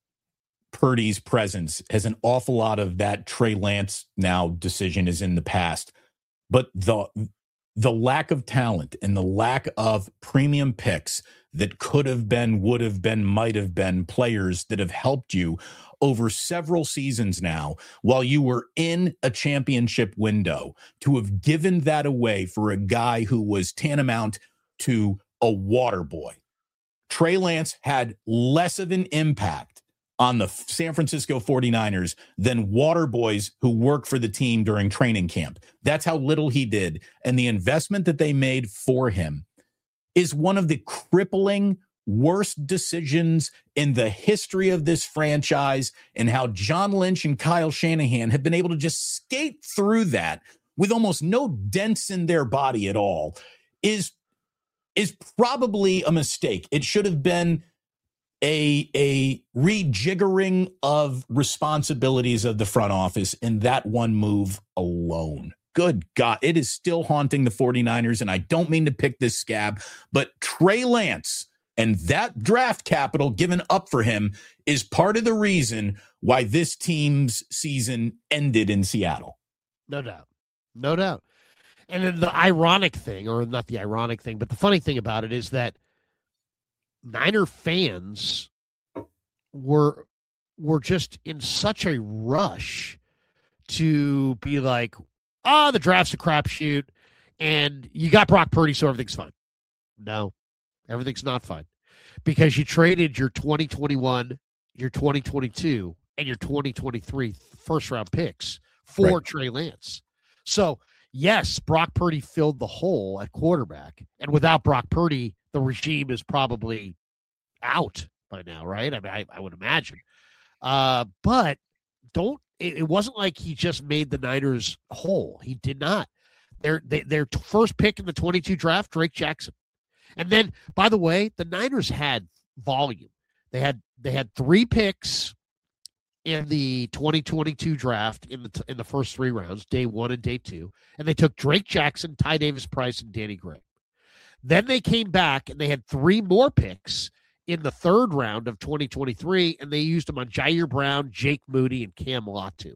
B: Purdy's presence has an awful lot of that Trey Lance now decision is in the past, but the the lack of talent and the lack of premium picks that could have been, would have been, might have been players that have helped you over several seasons now while you were in a championship window, to have given that away for a guy who was tantamount to a water boy. Trey Lance had less of an impact on the San Francisco 49ers than water boys who work for the team during training camp. That's how little he did. And the investment that they made for him is one of the crippling worst decisions in the history of this franchise, and how John Lynch and Kyle Shanahan have been able to just skate through that with almost no dents in their body at all is, is probably a mistake. It should have been a, a rejiggering of responsibilities of the front office in that one move alone. Good God, it is still haunting the 49ers, and I don't mean to pick this scab, but Trey Lance and that draft capital given up for him is part of the reason why this team's season ended in Seattle.
A: No doubt. No doubt. And then the ironic thing, or not the ironic thing, but the funny thing about it is that Niner fans were were just in such a rush to be like, oh, the draft's a crapshoot, and you got Brock Purdy, so everything's fine. No, everything's not fine, because you traded your twenty twenty-one, your twenty twenty-two, and your twenty twenty-three first-round picks for right. Trey Lance. So, yes, Brock Purdy filled the hole at quarterback, and without Brock Purdy, the regime is probably out by now, right? I mean, I, I would imagine. Uh, but don't. It, it wasn't like he just made the Niners whole. He did not. Their they, their first pick in the twenty-two draft, Drake Jackson. And then, by the way, the Niners had volume. They had they had three picks in the twenty twenty-two draft in the in the first three rounds, day one and day two, and they took Drake Jackson, Ty Davis Price, and Danny Gray. Then they came back and they had three more picks in the third round of twenty twenty-three, and they used them on Jair Brown, Jake Moody, and Cam Latu.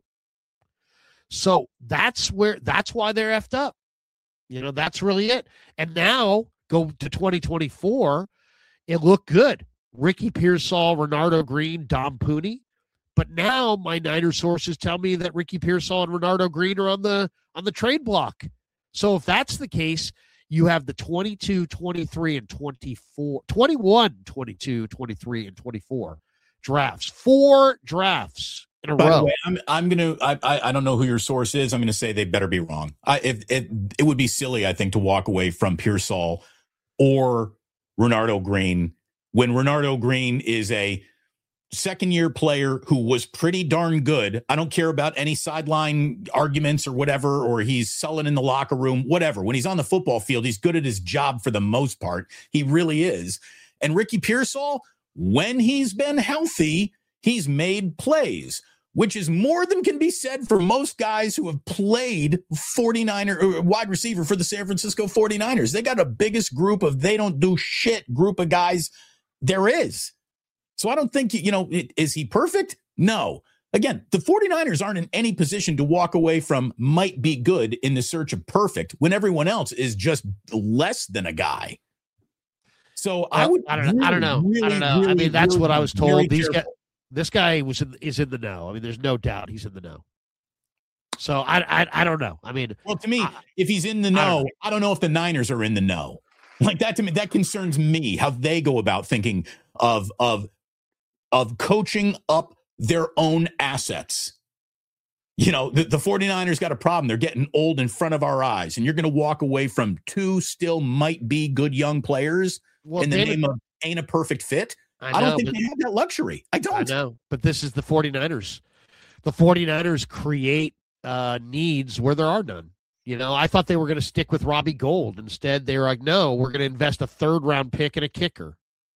A: So that's where that's why they're effed up. You know, that's really it. And now go to twenty twenty-four, it looked good. Ricky Pearsall, Renardo Green, Dom Pooney. But now my Niner sources tell me that Ricky Pearsall and Renardo Green are on the on the trade block. So if that's the case, you have the twenty-two, twenty-three, and twenty-four, twenty-one, twenty-two, twenty-three, and twenty-four drafts. Four drafts in a
B: By
A: row.
B: the way, I'm I'm gonna I, I I don't know who your source is. I'm gonna say they better be wrong. I if it it would be silly, I think, to walk away from Pearsall or Renardo Green when Renardo Green is a second year player who was pretty darn good. I don't care about any sideline arguments or whatever, or he's sullen in the locker room, whatever. When he's on the football field, he's good at his job for the most part. He really is. And Ricky Pearsall, when he's been healthy, he's made plays, which is more than can be said for most guys who have played forty-niner or wide receiver for the San Francisco forty-niners. They got the biggest group of they don't do shit group of guys there is. So I don't think, you know, is he perfect? No. Again, the forty-niners aren't in any position to walk away from might be good in the search of perfect when everyone else is just less than a guy. So I would.
A: I don't know. Really, I don't know. Really, I don't know. Really, I mean, that's really, what I was told. These guys, this guy was in, is in the know. I mean, there's no doubt he's in the know. So I, I, I don't know. I mean,
B: well, to me,
A: I,
B: if he's in the know, I don't, I don't know if the Niners are in the know. Like that to me, that concerns me how they go about thinking of of. of coaching up their own assets. You know, the, the forty-niners got a problem. They're getting old in front of our eyes, and you're going to walk away from two still might be good young players well, in the David, name of ain't a perfect fit. I, know, I don't think they have that luxury. I don't.
A: I know, but this is the forty-niners. The forty-niners create uh, needs where there are none. You know, I thought they were going to stick with Robbie Gould. Instead, they're like, no, we're going to invest a third-round pick and a kicker.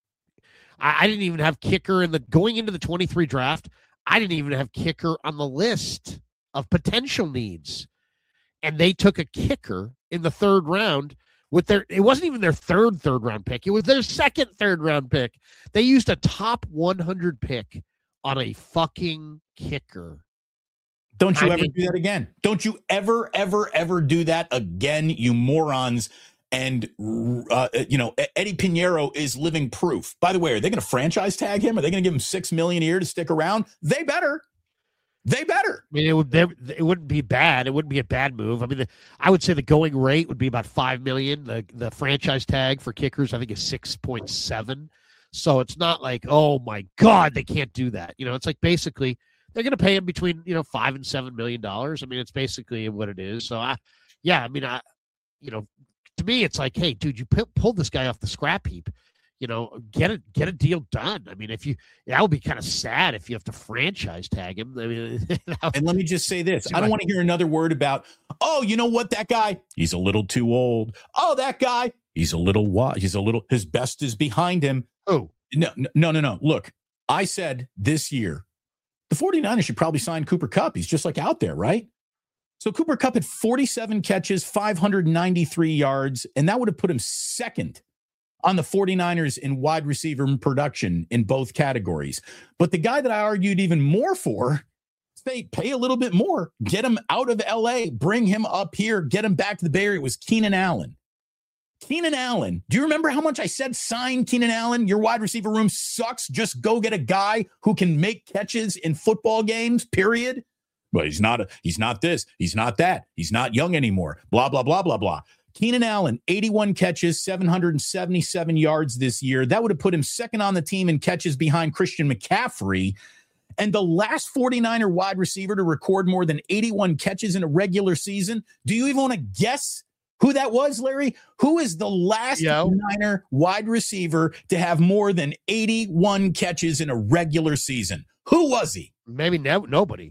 A: I didn't even have kicker in the going into the twenty-three draft. I didn't even have kicker on the list of potential needs. And they took a kicker in the third round with their, it wasn't even their third third round pick. It was their second third round pick. They used a top one hundred pick on a fucking kicker.
B: Don't you I ever mean, do that again. Don't you ever, ever, ever do that again, you morons. And, uh, you know, Eddie Pinheiro is living proof. By the way, are they going to franchise tag him? Are they going to give him six million dollars a year to stick around? They better. They better.
A: I mean, it would. It wouldn't be bad. It wouldn't be a bad move. I mean, the, I would say the going rate would be about five million dollars. The the franchise tag for kickers, I think, is six point seven. So it's not like, oh my God, they can't do that. You know, it's like basically they're going to pay him between you know five and seven million dollars. I mean, it's basically what it is. So I, yeah, I mean, I, you know. To me, it's like, hey, dude, you p- pulled this guy off the scrap heap. You know, get it, get a deal done. I mean, if you, that would be kind of sad if you have to franchise tag him. I mean,
B: and let me just say this: I don't want to hear another word about, oh, you know what, that guy, he's a little too old. Oh, that guy, he's a little wise. He's a little. His best is behind him.
A: Oh,
B: no, no, no, no. Look, I said this year, the forty-niners should probably sign Cooper Kupp. He's just like out there, right? So Cooper Kupp had forty-seven catches, five hundred ninety-three yards, and that would have put him second on the forty-niners in wide receiver production in both categories. But the guy that I argued even more for, say, pay a little bit more, get him out of L A, bring him up here, get him back to the Bay Area, was Keenan Allen. Keenan Allen. Do you remember how much I said sign Keenan Allen? Your wide receiver room sucks. Just go get a guy who can make catches in football games, period. But he's not a, he's not this, he's not that, he's not young anymore, blah, blah, blah, blah, blah. Keenan Allen, eighty-one catches, seven hundred seventy-seven yards this year. That would have put him second on the team in catches behind Christian McCaffrey. And the last forty-niner wide receiver to record more than eighty-one catches in a regular season. Do you even want to guess who that was, Larry? Who is the last Yo. Niner wide receiver to have more than eighty-one catches in a regular season? Who was he?
A: Maybe no, nobody.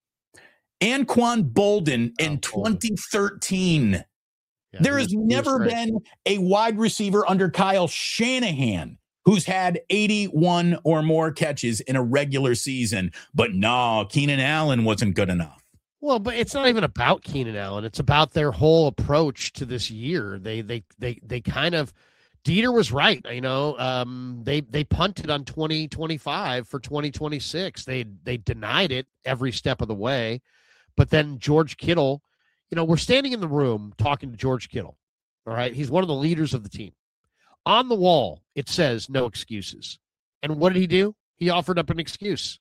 B: Anquan Bolden in oh, twenty thirteen. Yeah, there has never been a wide receiver under Kyle Shanahan who's had eighty-one or more catches in a regular season. But no, Keenan Allen wasn't good enough.
A: Well, but it's not even about Keenan Allen. It's about their whole approach to this year. They they they they kind of Dieter was right. You know, um, they they punted on twenty twenty-five for twenty twenty-six. They they denied it every step of the way. But then George Kittle, you know, we're standing in the room talking to George Kittle. All right, he's one of the leaders of the team. On the wall, it says no excuses. And what did he do? He offered up an excuse.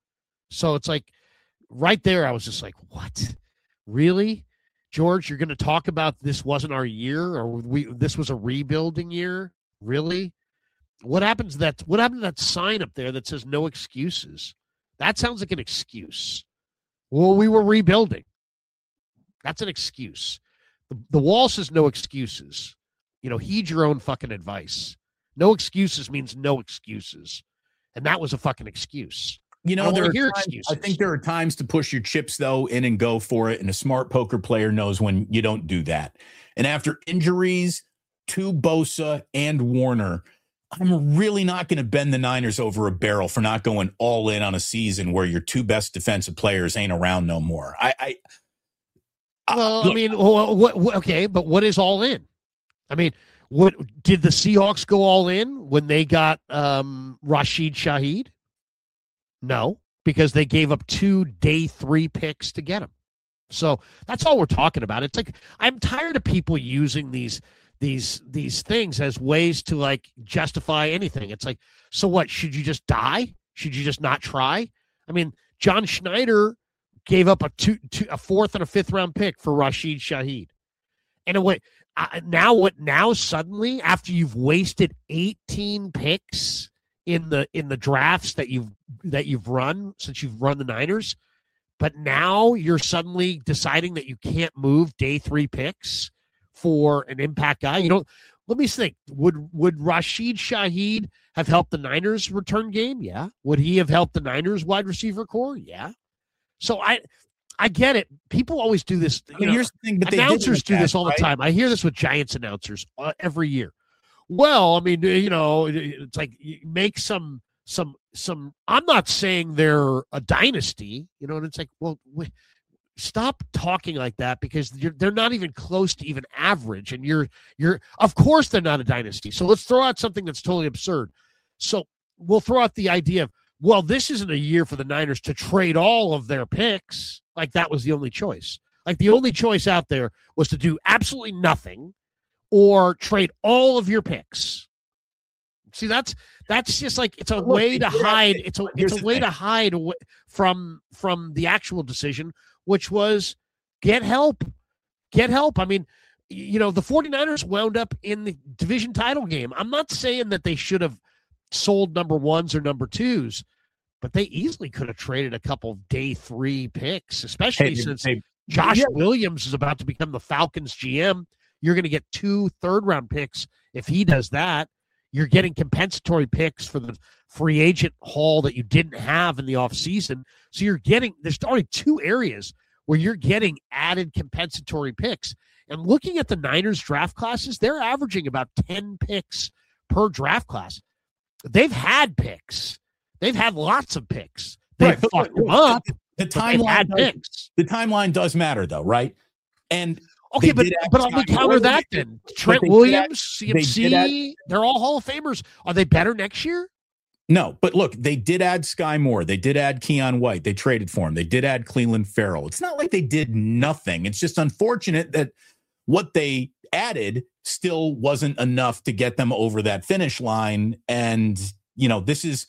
A: So it's like, right there, I was just like, what? Really? George, you're going to talk about this wasn't our year, or we this was a rebuilding year? Really? What happens to that? What happened to that sign up there that says no excuses? That sounds like an excuse. Well, we were rebuilding. That's an excuse. The, the wall says no excuses. You know, heed your own fucking advice. No excuses means no excuses. And that was a fucking excuse.
B: You know,
A: I
B: there are
A: hear
B: times,
A: excuses.
B: I think there are times to push your chips, though, in and go for it. And a smart poker player knows when you don't do that. And after injuries to Bosa and Warner, I'm really not going to bend the Niners over a barrel for not going all in on a season where your two best defensive players ain't around no more. I, I
A: Well, I, I mean, well, what, what, okay, but what is all in? I mean, what did the Seahawks go all in when they got um, Rashid Shaheed? No, because they gave up two day three picks to get him. So that's all we're talking about. It's like, I'm tired of people using these these these things as ways to like justify anything. It's like, so what? Should you just die? Should you just not try? I mean, John Schneider gave up a two, two a fourth and a fifth round pick for Rashid Shaheed. And what uh, now? What now? Suddenly, after you've wasted eighteen picks in the in the drafts that you've that you've run since you've run the Niners, but now you're suddenly deciding that you can't move day three picks for an impact guy. You don't. Let me think. Would would Rashid Shaheed have helped the Niners return game? Yeah. Would he have helped the Niners wide receiver core? Yeah. So I I get it. People always do this. You
B: I mean,
A: know,
B: here's the thing, but
A: announcers do
B: that,
A: this all
B: right?
A: the time. I hear this with Giants announcers uh, every year. Well, I mean, you know, it's like you make some some some. I'm not saying they're a dynasty, you know, and it's like, well, wait, stop talking like that because you're, they're not even close to even average, and you're you're. Of course, they're not a dynasty. So let's throw out something that's totally absurd. So we'll throw out the idea of, well, this isn't a year for the Niners to trade all of their picks. Like that was the only choice. Like the only choice out there was to do absolutely nothing or trade all of your picks. See, that's that's just like it's a
B: Look,
A: way to hide.
B: it.
A: It's a
B: Here's
A: it's a
B: the
A: way
B: thing.
A: to hide away from from the actual decision, which was get help. Get help. I mean, you know, the 49ers wound up in the division title game. I'm not saying that they should have sold number ones or number twos, but they easily could have traded a couple of day three picks, especially
B: Hey,
A: since
B: hey,
A: Josh
B: yeah.
A: Williams is about to become the Falcons G M. You're going to get two third-round picks if he does that. You're getting compensatory picks for the free agent haul that you didn't have in the offseason. So you're getting – there's already two areas where you're getting added compensatory picks. And looking at the Niners draft classes, they're averaging about ten picks per draft class. They've had picks. They've had lots of picks. They've
B: Right, but
A: fucked
B: look,
A: them up.
B: The, the
A: but they've
B: timeline
A: had
B: does,
A: picks.
B: the timeline does matter, though, right? And
A: Okay,
B: they
A: but
B: did add
A: but I'm going to
B: Scott
A: counter
B: Moore.
A: that
B: They-
A: then. Trent
B: they did
A: Williams,
B: add- they
A: C M
B: did add-
A: C, they're all Hall of Famers. Are they better next year?
B: No, but look, they did add Sky Moore. They did add Keon White. They traded for him. They did add Cleveland Farrell. It's not like they did nothing. It's just unfortunate that what they added still wasn't enough to get them over that finish line. And, you know, this is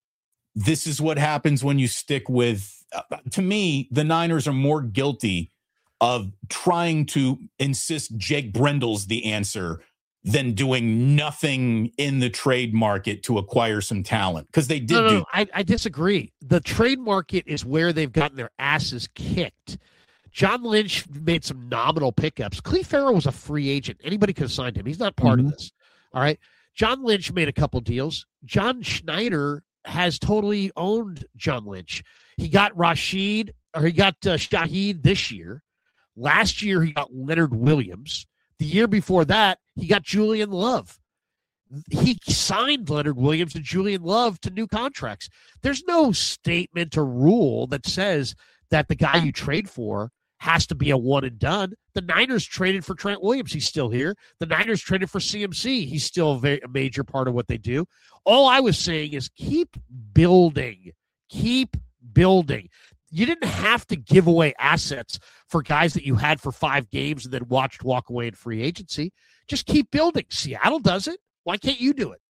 B: this is what happens when you stick with, uh, to me, the Niners are more guilty of trying to insist Jake Brendel's the answer than doing nothing in the trade market to acquire some talent, because they did
A: No, no,
B: do
A: no I, I disagree. The trade market is where they've gotten their asses kicked. John Lynch made some nominal pickups. Cleve Farrell was a free agent. Anybody could have signed him. He's not part
B: Mhm.
A: of this. All right. John Lynch made a couple deals. John Schneider has totally owned John Lynch. He got Rashid, or he got uh, Shaheed this year. Last year, he got Leonard Williams. The year before that, he got Julian Love. he signed Leonard Williams and Julian Love to new contracts. There's no statement or rule that says that the guy you trade for has to be a one and done. The Niners traded for Trent Williams. He's still here. The Niners traded for C M C. He's still a, very, a major part of what they do. All I was saying is keep building. Keep building. You didn't have to give away assets for guys that you had for five games and then watched walk away in free agency. Just keep building. Seattle does it. Why can't you do it?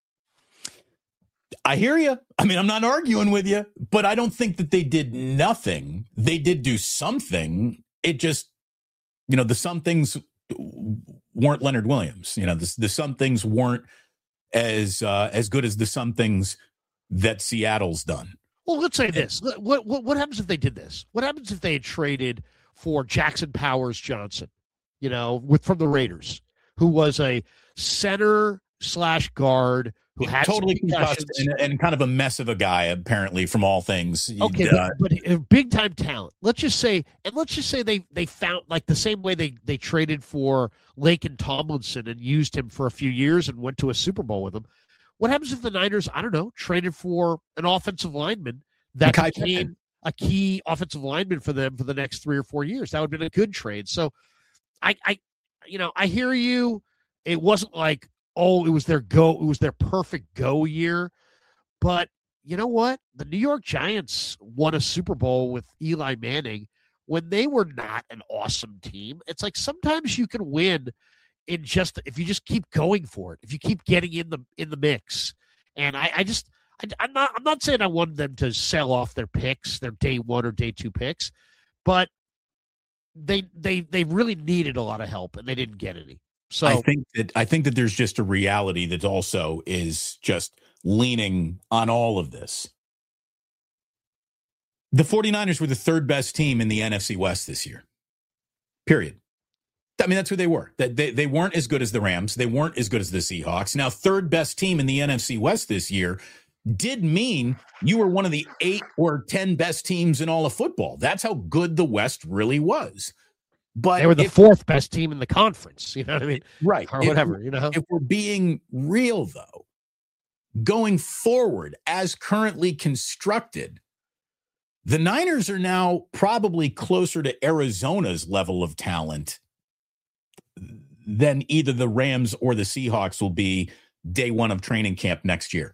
B: I hear you. I mean, I'm not arguing with you, but I don't think that they did nothing. They did do something. It just, you know, the some things weren't Leonard Williams. You know, the, the some things weren't as uh, as good as the some things that Seattle's done.
A: Well, let's say this. What, what what happens if they did this? What happens if they had traded for Jackson Powers Johnson, you know, with from the Raiders, who was a center slash guard who had
B: totally concussed and, and kind of a mess of a guy, apparently, from all things.
A: Okay,
B: uh,
A: but, but big time talent. Let's just say, and let's just say they they found like the same way they they traded for Laken Tomlinson and used him for a few years and went to a Super Bowl with him. What happens if the Niners, I don't know, traded for an offensive lineman that
B: Mekhi
A: became
B: Pittman.
A: a key offensive lineman for them for the next three or four years? That would have been a good trade. So, I, I, you know, I hear you. It wasn't like, oh, it was their go, it was their perfect go year. But you know what? The New York Giants won a Super Bowl with Eli Manning when they were not an awesome team. It's like sometimes you can win in just if you just keep going for it, if you keep getting in the in the mix. And I, I just I, I'm not I'm not saying I want them to sell off their picks, their day one or day two picks, but they they they really needed a lot of help and they didn't get any. So
B: I think that I think that there's just a reality that also is just leaning on all of this. The 49ers were the third best team in the N F C West this year. Period. I mean, that's who they were. That they, they weren't as good as the Rams. They weren't as good as the Seahawks. Now, third best team in the N F C West this year did mean you were one of the eight or ten best teams in all of football. That's how good the West really was. But
A: they were the
B: if,
A: fourth best team in the conference. You know what I mean?
B: Right.
A: Or whatever, if, you know?
B: If we're being real, though, going forward as currently constructed, the Niners are now probably closer to Arizona's level of talent than either the Rams or the Seahawks will be day one of training camp next year.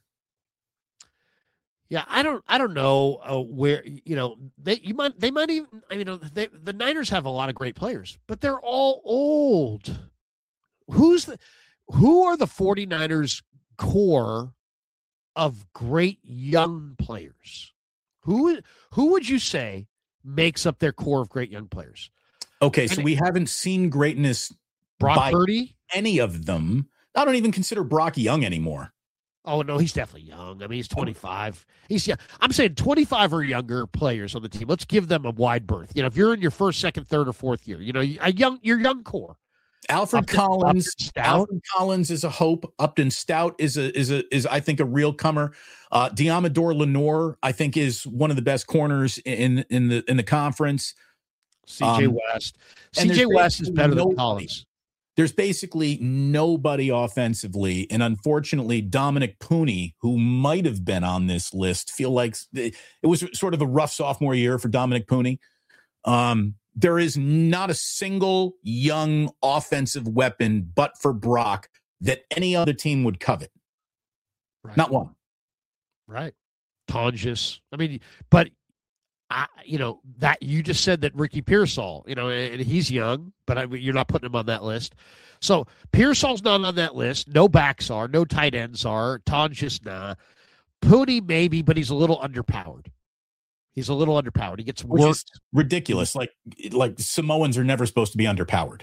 A: Yeah, I don't, I don't know uh, where you know they you might they might even I mean they, the Niners have a lot of great players, but they're all old. Who's the who are the 49ers core of great young players? Who who would you say makes up their core of great young players?
B: Okay, so we haven't seen greatness
A: Brock
B: by
A: Purdy?
B: Any of them. I don't even consider Brock young anymore.
A: Oh, no, he's definitely young. I mean, he's twenty-five. He's young. I'm saying twenty-five or younger players on the team. Let's give them a wide berth. You know, if you're in your first, second, third, or fourth year, you know, a young, your young core.
B: Alfred
A: Upton,
B: Collins.
A: Upton Stout.
B: Alfred Collins is a hope. Upton Stout is a is a is I think a real comer. Uh, Diamador Lenore, I think, is one of the best corners in in the in the conference.
A: C J um, West. C J West is better nobody. than Collins.
B: There's basically nobody offensively, and unfortunately, Dominic Pooney, who might have been on this list, feel like it was sort of a rough sophomore year for Dominic Pooney. Um, there is not a single young offensive weapon, but for Brock, that any other team would covet. Right. Not one.
A: Right. Tonjes. I mean, but I, you know, that you just said that Ricky Pearsall, you know, and he's young, but I, you're not putting him on that list. So Pearsall's not on that list. No backs are, no tight ends are. Tonjes, nah. Pooney maybe, but he's a little underpowered. He's a little underpowered. He gets worked.
B: Ridiculous. Like, like Samoans are never supposed to be underpowered.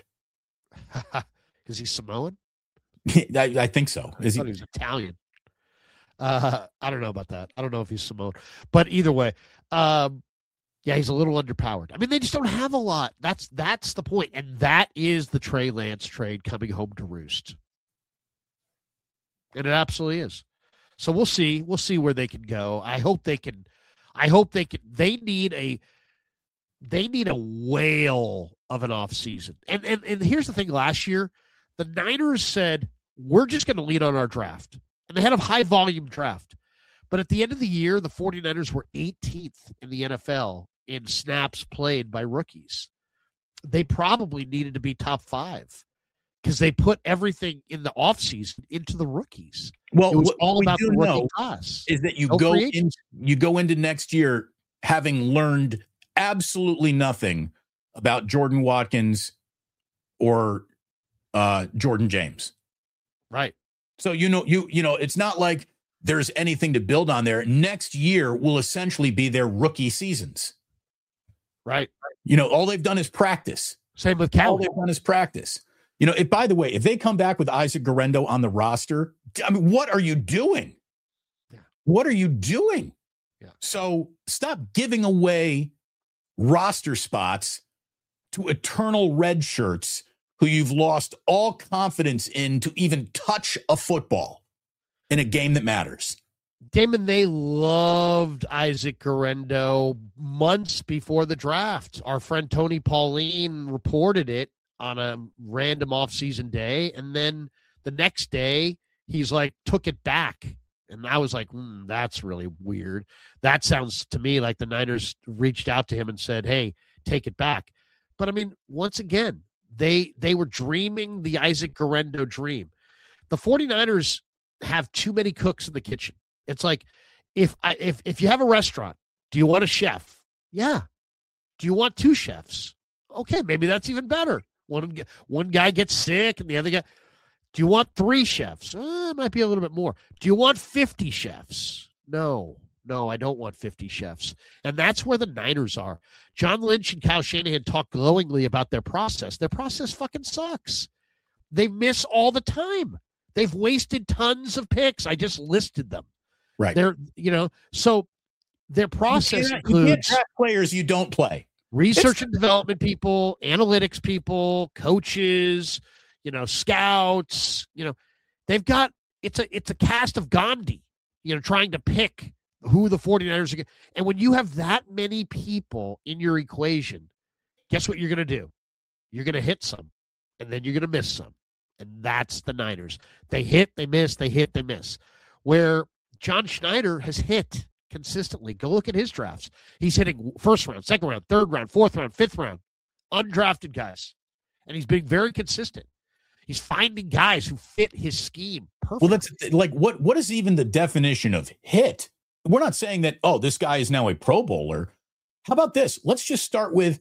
A: Is he Samoan?
B: I, I think so.
A: I
B: Is he?
A: He's Italian. Uh, I don't know about that. I don't know if he's Samoan, but either way, um, yeah, he's a little underpowered. I mean, they just don't have a lot. That's that's the point, and that is the Trey Lance trade coming home to roost, and it absolutely is. So we'll see. We'll see where they can go. I hope they can. I hope they can. They need a. They need a whale of an offseason. And and and here's the thing. Last year, the Niners said we're just going to lean on our draft. And they had a high-volume draft. But at the end of the year, the 49ers were eighteenth in the N F L in snaps played by rookies. They probably needed to be top five because they put everything in the offseason into the rookies.
B: Well,
A: it was
B: what
A: all
B: we
A: about
B: do
A: the rookie
B: know
A: class.
B: is that you
A: No
B: go
A: free
B: in,
A: agents.
B: you go into next year having learned absolutely nothing about Jordan Watkins or uh, Jordan James.
A: Right.
B: So you know you you know it's not like there's anything to build on there. Next year will essentially be their rookie seasons.
A: Right.
B: You know, all they've done is practice.
A: Same with
B: All
A: Calvin.
B: they've done is practice. You know, if, by the way, if they come back with Isaac Guerrero on the roster, I mean, what are you doing?
A: Yeah.
B: What are you doing?
A: Yeah.
B: So stop giving away roster spots to eternal red shirts who you've lost all confidence in to even touch a football in a game that matters.
A: Damon, they loved Isaac Guerrero months before the draft. Our friend Tony Pauline reported it on a random offseason day. And then the next day, he's like, took it back. And I was like, mm, that's really weird. That sounds to me like the Niners reached out to him and said, hey, take it back. But I mean, once again, they they were dreaming the Isaac Guerrero dream. The 49ers have too many cooks in the kitchen. It's like, if I if if you have a restaurant, do you want a chef? Yeah. Do you want two chefs? Okay, maybe that's even better. One one guy gets sick and the other guy. Do you want three chefs? Uh, it might be a little bit more. Do you want fifty chefs? No, no, I don't want fifty chefs. And that's where the Niners are. John Lynch and Kyle Shanahan talk glowingly about their process. Their process fucking sucks. They miss all the time. They've wasted tons of picks. I just listed them.
B: Right.
A: They're, you know, so their process
B: you
A: includes
B: you can't draft players you don't play.
A: Research
B: It's-
A: and development people, analytics people, coaches, you know, scouts, you know, they've got, it's a, it's a cast of Gandhi, you know, trying to pick who the 49ers are going to, and when you have that many people in your equation, guess what you're going to do? You're going to hit some, and then you're going to miss some. And that's the Niners. They hit, they miss, they hit, they miss. Where John Schneider has hit consistently. Go look at his drafts. He's hitting first round, second round, third round, fourth round, fifth round, undrafted guys. And he's being very consistent. He's finding guys who fit his scheme perfectly.
B: Well, that's like, what, what is even the definition of hit? We're not saying that, oh, this guy is now a Pro Bowler. How about this? Let's just start with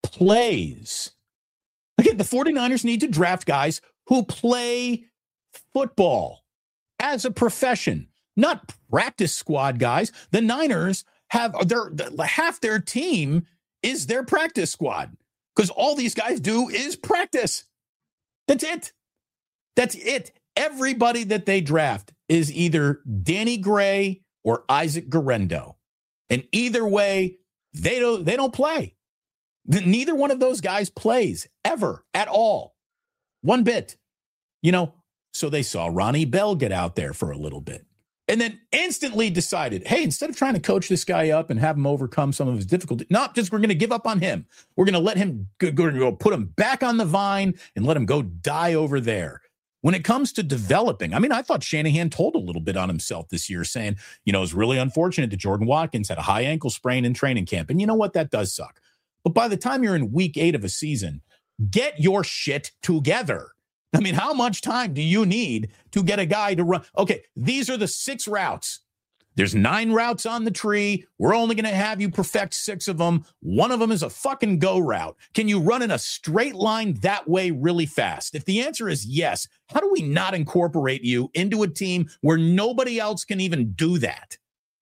B: plays. Again, the 49ers need to draft guys who play football as a profession, not practice squad guys. The Niners have their half their team is their practice squad because all these guys do is practice. That's it. That's it. Everybody that they draft is either Danny Gray or Isaac Guerrero. And either way, they don't they don't play. Neither one of those guys plays ever at all. One bit. You know, so they saw Ronnie Bell get out there for a little bit and then instantly decided, hey, instead of trying to coach this guy up and have him overcome some of his difficulties, not just we're going to give up on him. We're going to let him go, go, go put him back on the vine and let him go die over there. When it comes to developing, I mean, I thought Shanahan told a little bit on himself this year saying, you know, it's really unfortunate that Jordan Watkins had a high ankle sprain in training camp. And you know what? That does suck. But by the time you're in week eight of a season, get your shit together. I mean, how much time do you need to get a guy to run? Okay, these are the six routes. There's nine routes on the tree. We're only going to have you perfect six of them. One of them is a fucking go route. Can you run in a straight line that way really fast? If the answer is yes, how do we not incorporate you into a team where nobody else can even do that?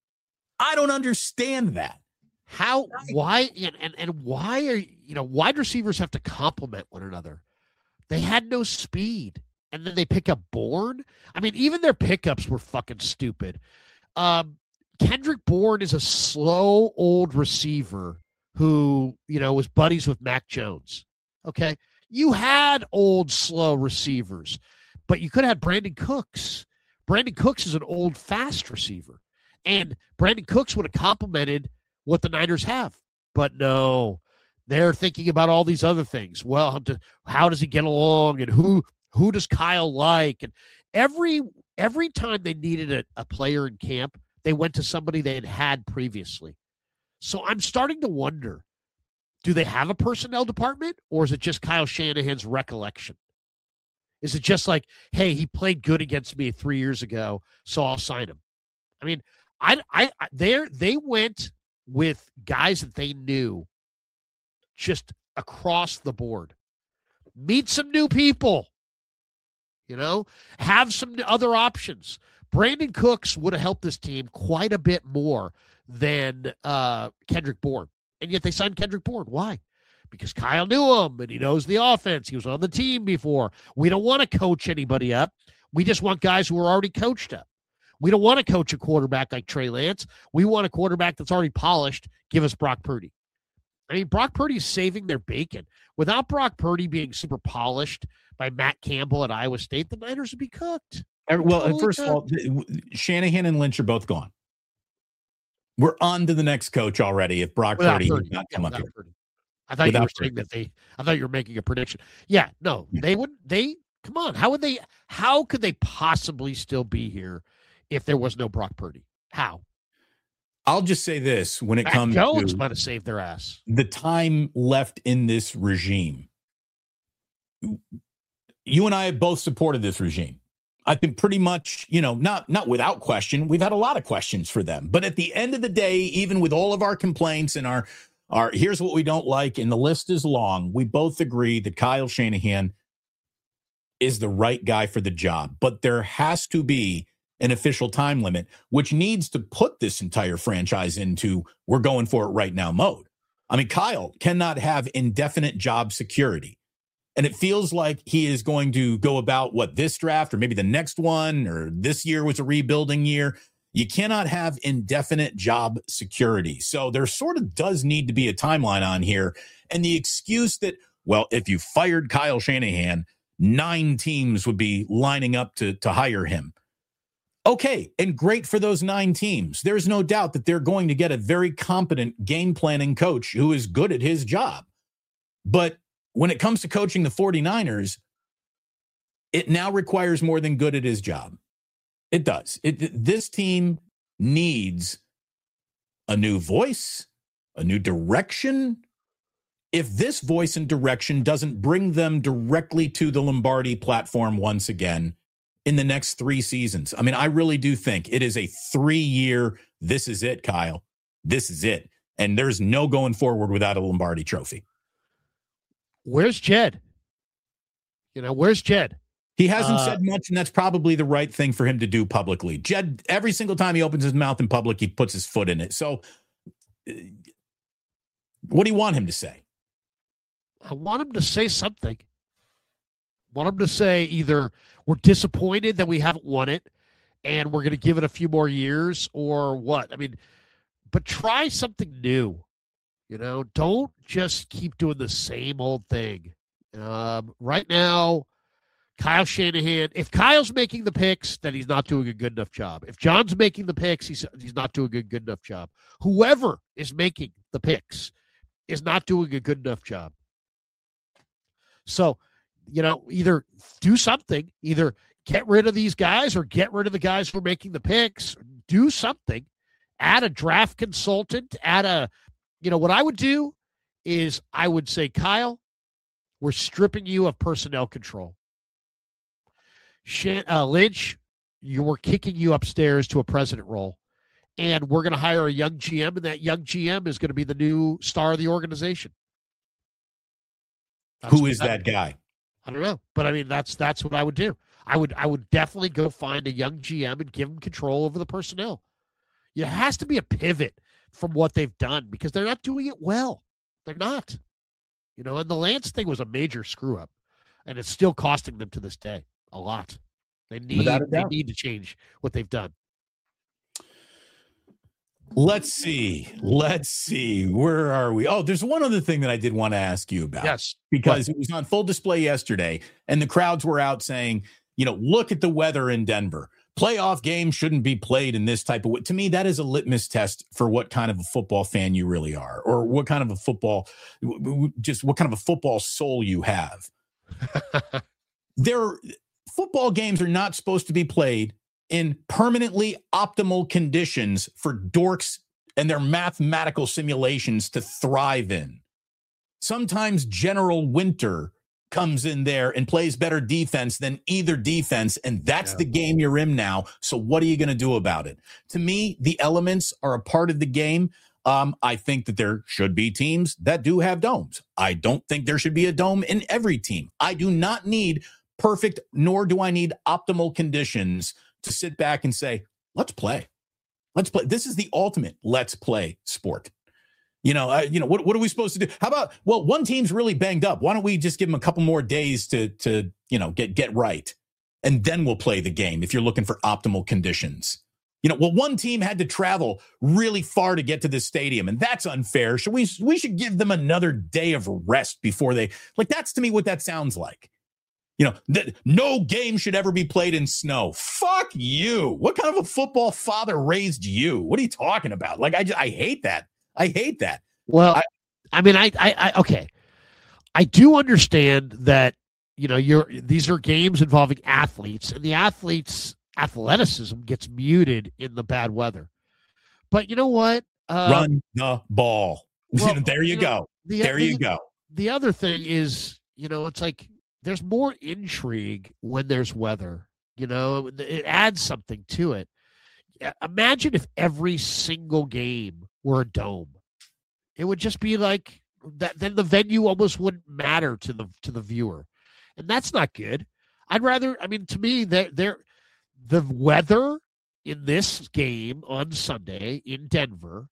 B: I don't understand that.
A: How, why, and, and, and why are, you know, wide receivers have to complement one another. They had no speed. And then they pick up Bourne. I mean, even their pickups were fucking stupid. Um, Kendrick Bourne is a slow old receiver who, you know, was buddies with Mac Jones. Okay. You had old, slow receivers, but you could have had Brandon Cooks. Brandon Cooks is an old, fast receiver. And Brandon Cooks would have complemented what the Niners have. But no, they're thinking about all these other things. Well, how does he get along and who Who does Kyle like? And every every time they needed a, a player in camp, they went to somebody they had had previously. So I'm starting to wonder, do they have a personnel department, or is it just Kyle Shanahan's recollection? Is it just like, hey, he played good against me three years ago, so I'll sign him? I mean, I, I, they they went with guys that they knew just across the board. Meet some new people, you know, have some other options. Brandon Cooks would have helped this team quite a bit more than uh, Kendrick Bourne. And yet they signed Kendrick Bourne. Why? Because Kyle knew him and he knows the offense. He was on the team before. We don't want to coach anybody up. We just want guys who are already coached up. We don't want to coach a quarterback like Trey Lance. We want a quarterback that's already polished. Give us Brock Purdy. I mean, Brock Purdy's saving their bacon. Without Brock Purdy being super polished by Matt Campbell at Iowa State, the Niners would be cooked.
B: Well, totally first cooked. of all, Shanahan and Lynch are both gone. We're on to the next coach already if Brock
A: without
B: Purdy
A: Purdy.
B: does not
A: yeah,
B: come up here.
A: Purdy. I thought without you were Purdy. saying that they I thought you were making a prediction. Yeah, no, yeah. they wouldn't they come on. How would they how could they possibly still be here if there was no Brock Purdy? How?
B: I'll just say this when it
A: Matt
B: comes
A: Jones
B: to
A: might have saved their ass.
B: The time left in this regime. You and I have both supported this regime. I've been pretty much, you know, not not without question. We've had a lot of questions for them. But at the end of the day, even with all of our complaints and our, our here's what we don't like, and the list is long, we both agree that Kyle Shanahan is the right guy for the job. But there has to be an official time limit, which needs to put this entire franchise into we're going for it right now mode. I mean, Kyle cannot have indefinite job security. And it feels like he is going to go about what this draft or maybe the next one or this year was a rebuilding year. You cannot have indefinite job security. So there sort of does need to be a timeline on here. And the excuse that, well, if you fired Kyle Shanahan, nine teams would be lining up to, to hire him. Okay, and great for those nine teams. There's no doubt that they're going to get a very competent game planning coach who is good at his job. But when it comes to coaching the 49ers, it now requires more than good at his job. It does. It, this team needs a new voice, a new direction. If this voice and direction doesn't bring them directly to the Lombardi platform once again in the next three seasons, I mean, I really do think it is a three-year, this is it, Kyle. This is it. And there's no going forward without a Lombardi trophy.
A: Where's Jed? You know, where's Jed?
B: He hasn't
A: uh,
B: said much, and that's probably the right thing for him to do publicly. Jed, every single time he opens his mouth in public, he puts his foot in it. So uh, what do you want him to say?
A: I want him to say something. I want him to say either we're disappointed that we haven't won it and we're going to give it a few more years, or what? I mean, but try something new. You know, don't just keep doing the same old thing. Um, right now, Kyle Shanahan, if Kyle's making the picks, then he's not doing a good enough job. If John's making the picks, he's he's not doing a good enough job. Whoever is making the picks is not doing a good enough job. So, you know, either do something, either get rid of these guys or get rid of the guys who are making the picks. Do something. Add a draft consultant, add a You know, what I would do is I would say, Kyle, we're stripping you of personnel control. Shan- uh, Lynch, you were kicking you upstairs to a president role. And we're going to hire a young G M, and that young G M is going to be the new star of the organization. That's
B: Who is
A: I,
B: that guy?
A: I don't know. But, I mean, that's that's what I would do. I would I would definitely go find a young G M and give him control over the personnel. It has to be a pivot from what they've done because they're not doing it well. They're not. You know, and the Lance thing was a major screw up, and it's still costing them to this day a lot. They need they need to change what they've done.
B: Let's see. Let's see. Where are we? Oh, there's one other thing that I did want to ask you about.
A: Yes.
B: Because what? It was on full display yesterday, and the crowds were out saying, you know, look at the weather in Denver. Playoff games shouldn't be played in this type of way. To me, that is a litmus test for what kind of a football fan you really are, or what kind of a football, just what kind of a football soul you have. There, football games are not supposed to be played in permanently optimal conditions for dorks and their mathematical simulations to thrive in. Sometimes General Winter comes in there and plays better defense than either defense, and that's yeah. the game you're in now. So what are you going to do about it? To me, the elements are a part of the game. Um, I think that there should be teams that do have domes. I don't think there should be a dome in every team. I do not need perfect, nor do I need optimal conditions to sit back and say, let's play. Let's play. This is the ultimate let's play sport. You know, uh, you know, what, what are we supposed to do? How about, well, one team's really banged up. Why don't we just give them a couple more days to, to, you know, get, get right. And then we'll play the game if you're looking for optimal conditions. You know, well, one team had to travel really far to get to this stadium, and that's unfair. Should we, we should give them another day of rest before they, like, that's to me what that sounds like. You know, that no game should ever be played in snow. Fuck you. What kind of a football father raised you? What are you talking about? Like, I just, I hate that. I hate that.
A: Well,
B: I,
A: I mean, I, I, I, okay. I do understand that, you know, you're, these are games involving athletes, and the athletes' athleticism gets muted in the bad weather. But you know what? Uh,
B: Run the ball. Well, there you, you know, go.
A: The,
B: there
A: the,
B: you go.
A: The other thing is, you know, it's like, there's more intrigue when there's weather. You know, it adds something to it. Imagine if every single game were a dome. It would just be like that. Then the venue almost wouldn't matter to the to the viewer, and that's not good. I'd rather. I mean, to me, they're, they're, the weather in this game on Sunday in Denver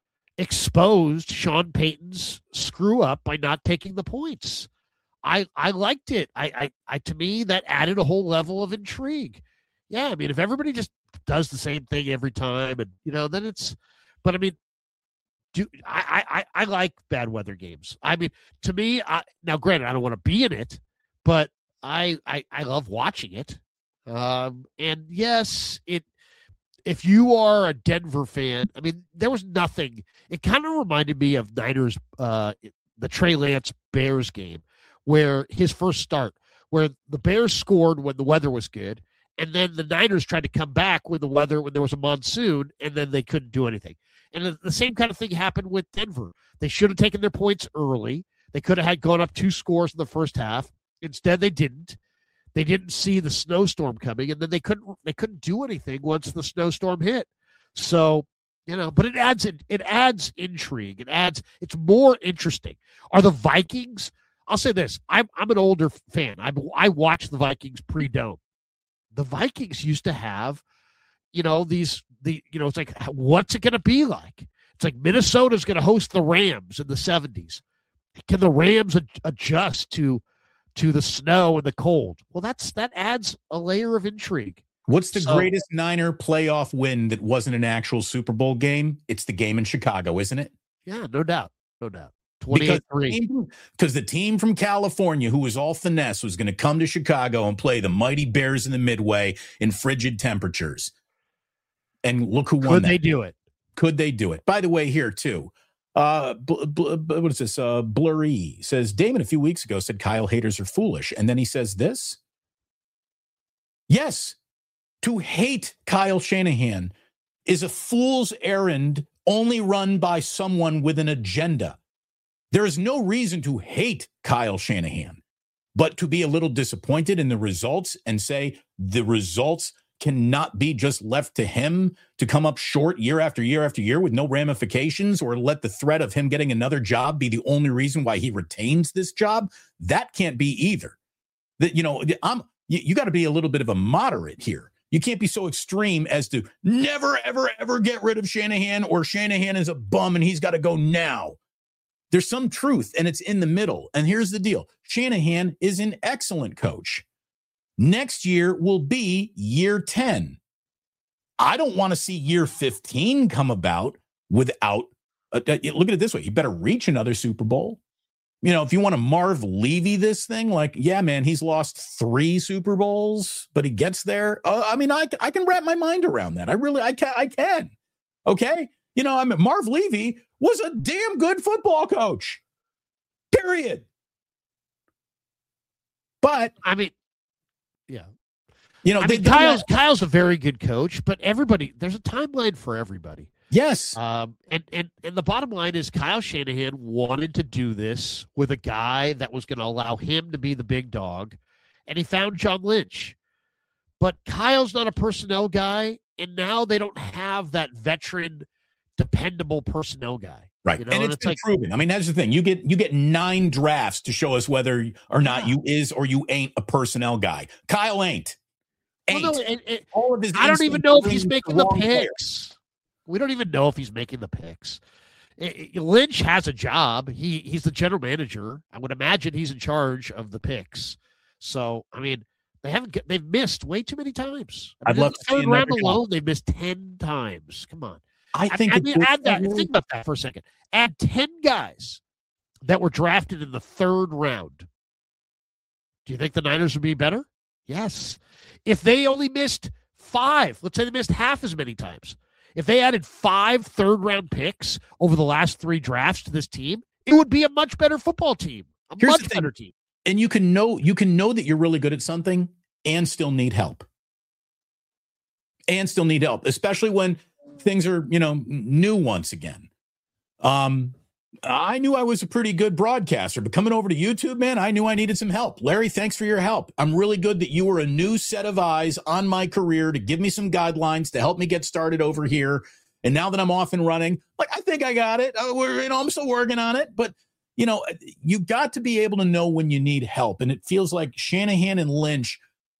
A: exposed Sean Payton's screw up by not taking the points. I, I liked it. I, I, I, to me, that added a whole level of intrigue. Yeah, I mean, if everybody just does the same thing every time, and you know, then it's. But I mean, do I, I, I like bad weather games. I mean, to me, I, now granted, I don't want to be in it, but I, I, I love watching it. Um, and yes, it. If you are a Denver fan, I mean, there was nothing. It kind of reminded me of Niners, uh, the Trey Lance Bears game, where his first start, where the Bears scored when the weather was good, and then the Niners tried to come back when the weather, when there was a monsoon, and then they couldn't do anything. And the same kind of thing happened with Denver. They should have taken their points early. They could have had gone up two scores in the first half. Instead, they didn't. They didn't see the snowstorm coming, and then they couldn't. They couldn't do anything once the snowstorm hit. So, you know, but it adds it. It adds intrigue. It adds. It's more interesting. Are the Vikings? I'll say this. I'm I'm an older fan. I I watched the Vikings pre-dome. The Vikings used to have, you know, these the you know, it's like, what's it going to be like? It's like Minnesota's going to host the Rams in the seventies. Can the Rams ad- adjust to to the snow and the cold? Well, that's that adds a layer of intrigue.
B: What's the
A: so,
B: greatest Niner playoff win that wasn't an actual Super Bowl game? It's the game in Chicago, isn't it?
A: Yeah, no doubt, no doubt. twenty-eight three.
B: Because the team from California, who was all finesse, was going to come to Chicago and play the mighty Bears in the Midway in frigid temperatures. And look who won.
A: Could
B: that.
A: they do it?
B: Could they do it? By the way, here too. Uh, bl- bl- what is this? Uh, Blurry says, Damon a few weeks ago said Kyle haters are foolish. And then he says this. Yes, to hate Kyle Shanahan is a fool's errand only run by someone with an agenda. There is no reason to hate Kyle Shanahan, but to be a little disappointed in the results and say the results cannot be just left to him to come up short year after year after year with no ramifications, or let the threat of him getting another job be the only reason why he retains this job. That can't be either. That, you know, I'm, you, you got to be a little bit of a moderate here. You can't be so extreme as to never, ever, ever get rid of Shanahan, or Shanahan is a bum and he's got to go now. There's some truth, and it's in the middle. And here's the deal. Shanahan is an excellent coach. Next year will be year ten. I don't want to see year fifteen come about without, uh, look at it this way. You better reach another Super Bowl. You know, if you want to Marv Levy this thing, like, yeah, man, he's lost three Super Bowls, but he gets there. Uh, I mean, I, I can wrap my mind around that. I really, I can, I can. Okay. You know, I mean, Marv Levy was a damn good football coach, period. But
A: I mean, Yeah.
B: You know,
A: I
B: they,
A: mean, Kyle's Kyle's a very good coach, but everybody there's a timeline for everybody.
B: Yes.
A: Um, and, and and the bottom line is Kyle Shanahan wanted to do this with a guy that was going to allow him to be the big dog, and he found John Lynch. But Kyle's not a personnel guy, and now they don't have that veteran, dependable personnel guy.
B: Right.
A: You know?
B: And it's,
A: and it's
B: been
A: like
B: proven. I mean, that's the thing. You get you get nine drafts to show us whether or not
A: yeah.
B: you is or you ain't a personnel guy. Kyle ain't. Ain't.
A: Well, no, and, and,
B: All of his
A: I don't even know if he's making the
B: wrong
A: picks. Player. We don't even know if he's making the picks. Lynch has a job. He he's the general manager. I would imagine he's in charge of the picks. So, I mean, they haven't they've missed way too many times. I mean,
B: I'd love
A: the
B: to see
A: third round
B: another
A: alone, they've missed ten times. Come on.
B: I think
A: I, I mean, add that. Think about that for a second. Add ten guys that were drafted in the third round. Do you think the Niners would be better? Yes. If they only missed five, let's say they missed half as many times. If they added five third-round picks over the last three drafts to this team, it would be a much better football team, a
B: Here's
A: much better team.
B: And you can know you can know that you're really good at something and still need help. And still need help, especially when things are, you know, new once again. Um, I knew I was a pretty good broadcaster, but coming over to YouTube, man, I knew I needed some help. Larry, thanks for your help. I'm really good that you were a new set of eyes on my career to give me some guidelines to help me get started over here. And now that I'm off and running, like, I think I got it. Uh, we're, you know, I'm still working on it, but you know, you got to be able to know when you need help. And it feels like Shanahan and Lynch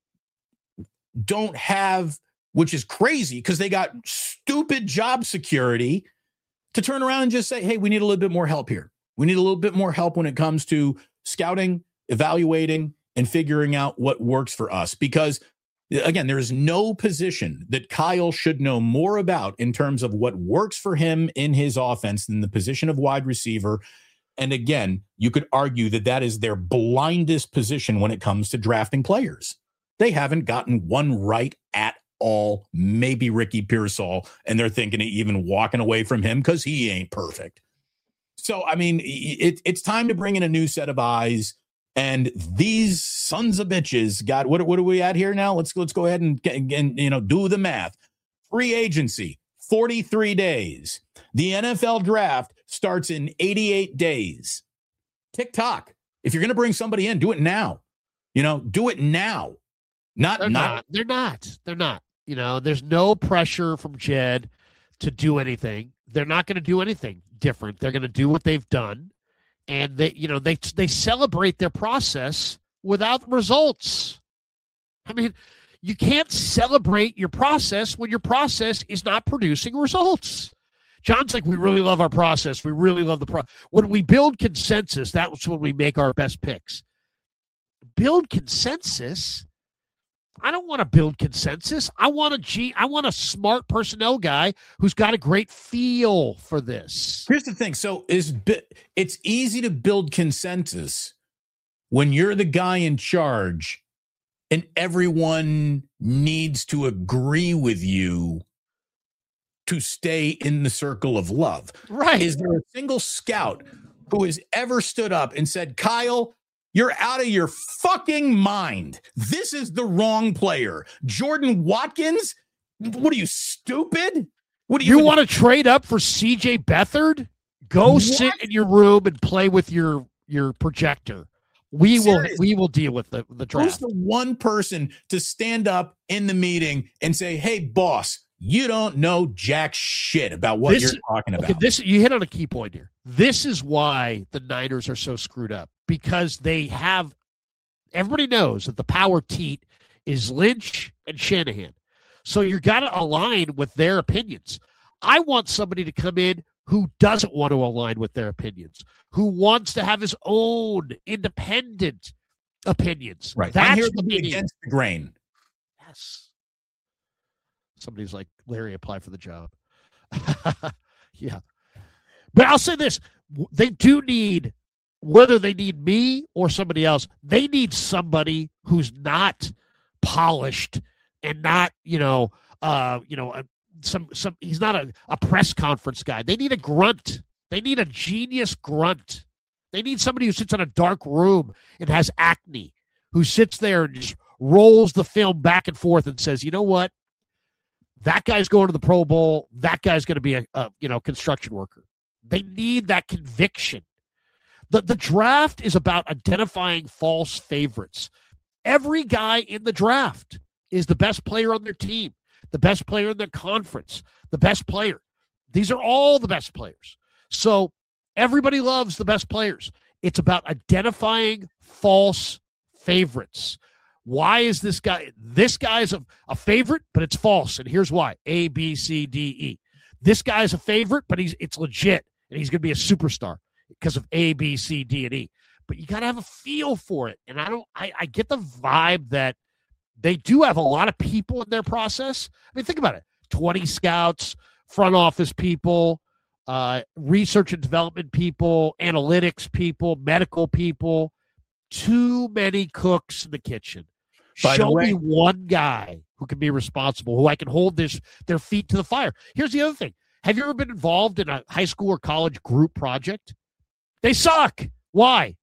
B: don't have, which is crazy because they got stupid job security to turn around and just say, hey, we need a little bit more help here. We need a little bit more help when it comes to scouting, evaluating, and figuring out what works for us. Because, again, there is no position that Kyle should know more about in terms of what works for him in his offense than the position of wide receiver. And, again, you could argue that that is their blindest position when it comes to drafting players. They haven't gotten one right at all, maybe Ricky Pearsall, and they're thinking of even walking away from him because he ain't perfect. So, I mean, it, it's time to bring in a new set of eyes. And these sons of bitches got what? What are we at here now? Let's let's go ahead and, and you know do the math. Free agency, forty-three days. The N F L draft starts in eighty-eight days. Tick tock. If you're going to bring somebody in, do it now. You know, do it now. Not
A: they're
B: not.
A: not. They're not. They're not. You know, there's no pressure from Jed to do anything. They're not going to do anything different. They're going to do what they've done, and they, you know, they they celebrate their process without results. I mean, you can't celebrate your process when your process is not producing results. John's like, we really love our process. We really love the pro. When we build consensus, that's when we make our best picks. Build consensus. I don't want to build consensus. I want a G. I want a smart personnel guy who's got a great feel for this.
B: Here's the thing. So is it's easy to build consensus when you're the guy in charge and everyone needs to agree with you to stay in the circle of love.
A: Right.
B: Is there a single scout who has ever stood up and said, Kyle, you're out of your fucking mind. This is the wrong player. Jordan Watkins? What are you, stupid? What do
A: you,
B: you
A: want to trade up for C J Beathard? Go what? Sit in your room and play with your your projector. We Seriously. will we will deal with the, the draft.
B: Who's the one person to stand up in the meeting and say, hey, boss, you don't know jack shit about what this, you're talking about.
A: Okay, this you hit on a key point here. This is why the Niners are so screwed up, because they have everybody knows that the power teat is Lynch and Shanahan. So you got to align with their opinions. I want somebody to come in who doesn't want to align with their opinions, who wants to have his own independent opinions.
B: Right.
A: That's
B: I'm here to be against the grain.
A: Yes. Somebody's like, Larry, apply for the job. Yeah. But I'll say this. They do need, whether they need me or somebody else, they need somebody who's not polished and not, you know, uh, you know, some, some, he's not a, a press conference guy. They need a grunt. They need a genius grunt. They need somebody who sits in a dark room and has acne, who sits there and just rolls the film back and forth and says, you know what? That guy's going to the Pro Bowl. That guy's going to be a, a you know construction worker. They need that conviction. The, the draft is about identifying false favorites. Every guy in the draft is the best player on their team, the best player in their conference, the best player. These are all the best players. So everybody loves the best players. It's about identifying false favorites. Why is this guy? This guy's a, a favorite, but it's false. And here's why. A, B, C, D, E. This guy's a favorite, but he's it's legit. And he's going to be a superstar because of A, B, C, D, and E. But you got to have a feel for it. And I don't, I, I get the vibe that they do have a lot of people in their process. I mean, think about it. twenty scouts, front office people, uh, research and development people, analytics people, medical people. Too many cooks in the kitchen. By Show the way, me one guy who can be responsible, who I can hold this their feet to the fire. Here's the other thing. Have you ever been involved in a high school or college group project? They suck. Why?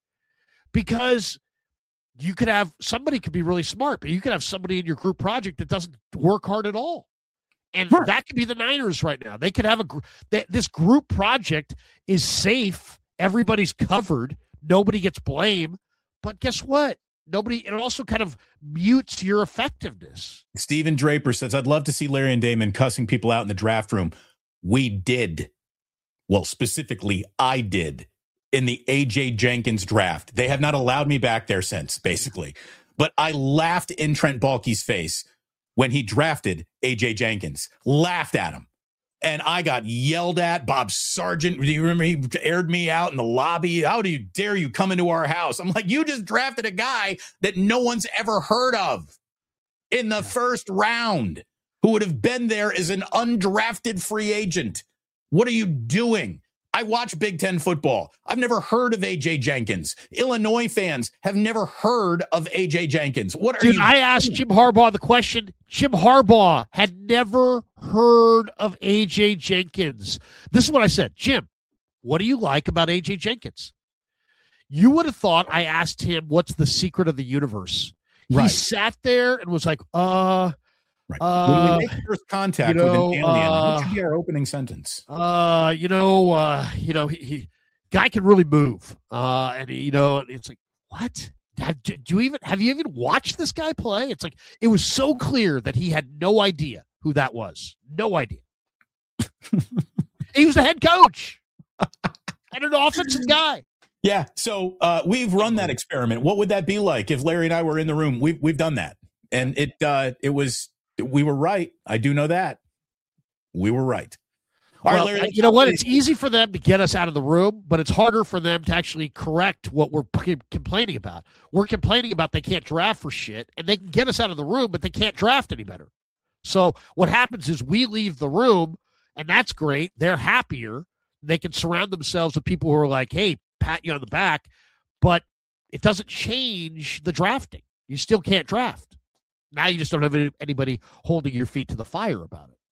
A: Because you could have somebody could be really smart, but you could have somebody in your group project that doesn't work hard at all. And sure. That could be the Niners right now. They could have a they, this group project is safe. Everybody's covered. Nobody gets blamed. But guess what? Nobody, it also kind of mutes your effectiveness.
B: Stephen Draper says, I'd love to see Larry and Damon cussing people out in the draft room. We did. Well, specifically, I did in the A J Jenkins draft. They have not allowed me back there since, basically. But I laughed in Trent Baalke's face when he drafted A J Jenkins. Laughed at him. And I got yelled at. Bob Sargent, do you remember he aired me out in the lobby? How do you dare you come into our house? I'm like, you just drafted a guy that no one's ever heard of in the first round who would have been there as an undrafted free agent. What are you doing? I watch Big Ten football. I've never heard of A J Jenkins. Illinois fans have never heard of A J Jenkins. What are
A: Dude,
B: you
A: I asked
B: doing?
A: Jim Harbaugh the question. Jim Harbaugh had never heard of A J Jenkins. This is what I said. Jim, what do you like about A J Jenkins? You would have thought I asked him, what's the secret of the universe? Right. He sat there and was like, uh...
B: Right.
A: Uh,
B: when we make first contact
A: you know,
B: with an alien,
A: uh,
B: what should be our opening sentence?
A: Uh, you know, uh, you know, he, he guy can really move. Uh, and he, you know, it's like, what? Have, do you even have you even watched this guy play? It's like it was so clear that he had no idea who that was. No idea. He was the head coach and an offensive guy.
B: Yeah. So uh, we've run that experiment. What would that be like if Larry and I were in the room? We've we've done that, and it uh, it was. We were right. I do know that. We were right. All
A: well,
B: right, Larry,
A: you know what? It's easy for them to get us out of the room, but it's harder for them to actually correct what we're p- complaining about. We're complaining about they can't draft for shit, and they can get us out of the room, but they can't draft any better. So what happens is we leave the room, and that's great. They're happier. They can surround themselves with people who are like, hey, pat you on the back, but it doesn't change the drafting. You still can't draft. Now you just don't have anybody holding your feet to the fire about it.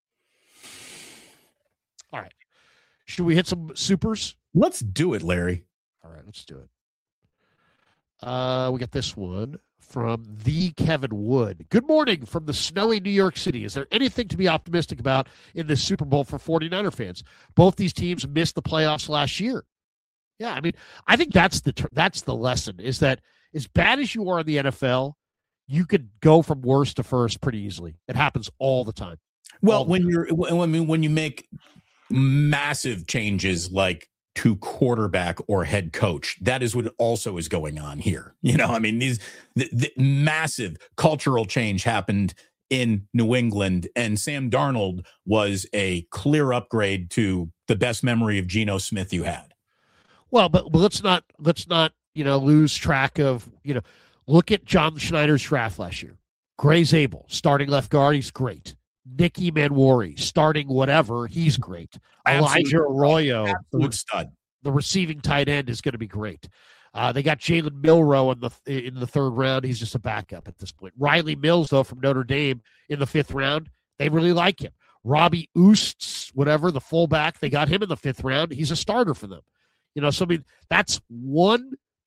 A: All right. Should we hit some supers?
B: Let's do it, Larry.
A: All right, let's do it. Uh, we got this one from the Kevin Wood. Good morning from the snowy New York City. Is there anything to be optimistic about in this Super Bowl for 49er fans? Both these teams missed the playoffs last year. Yeah, I mean, I think that's the that's the lesson, is that as bad as you are in the N F L, you could go from worst to first pretty easily. It happens all the time.
B: Well,
A: the
B: when
A: time.
B: you're, I mean, when you make massive changes like to quarterback or head coach, that is what also is going on here. You know, I mean, these the, the massive cultural change happened in New England, and Sam Darnold was a clear upgrade to the best memory of Geno Smith you had.
A: Well, but, but let's not let's not you know lose track of you know. Look at John Schneider's draft last year. Gray Zabel, starting left guard, he's great. Nicky Manwari, starting whatever, he's great.
B: Absolute,
A: Elijah Arroyo,
B: absolute stud.
A: The receiving tight end is going to be great. Uh, they got Jalen Milrow in the in the third round. He's just a backup at this point. Riley Mills, though, from Notre Dame in the fifth round. They really like him. Robbie Oosts, whatever, the fullback, they got him in the fifth round. He's a starter for them. You know, so I mean, that's one,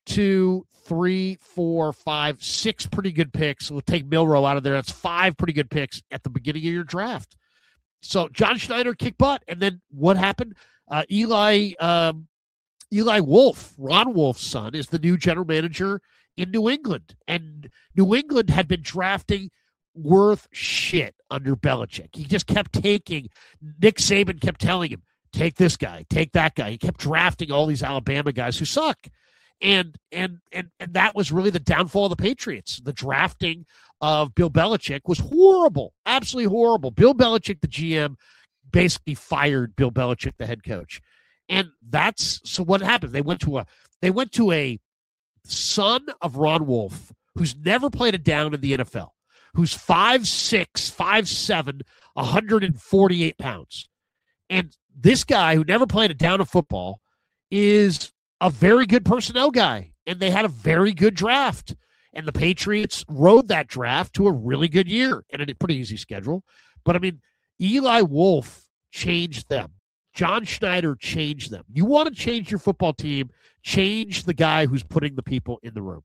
A: two, three, four, five, six pretty good picks. We'll take Milroe out of there. That's five pretty good picks at the beginning of your draft. So John Schneider kicked butt. And then what happened? Uh, Eli um, Eli Wolf, Ron Wolf's son, is the new general manager in New England. And New England had been drafting worth shit under Belichick. He just kept taking, Nick Saban kept telling him, take this guy, take that guy. He kept drafting all these Alabama guys who suck. And and and and that was really the downfall of the Patriots. The drafting of Bill Belichick was horrible, absolutely horrible. Bill Belichick, the G M, basically fired Bill Belichick, the head coach. And that's so what happened. They went to a they went to a son of Ron Wolf who's never played a down in the N F L, who's five six, five seven, one hundred forty-eight pounds. And this guy who never played a down of football is a very good personnel guy, and they had a very good draft. And the Patriots rode that draft to a really good year and a pretty easy schedule. But, I mean, Eli Wolf changed them. John Schneider changed them. You want to change your football team, change the guy who's putting the people in the room.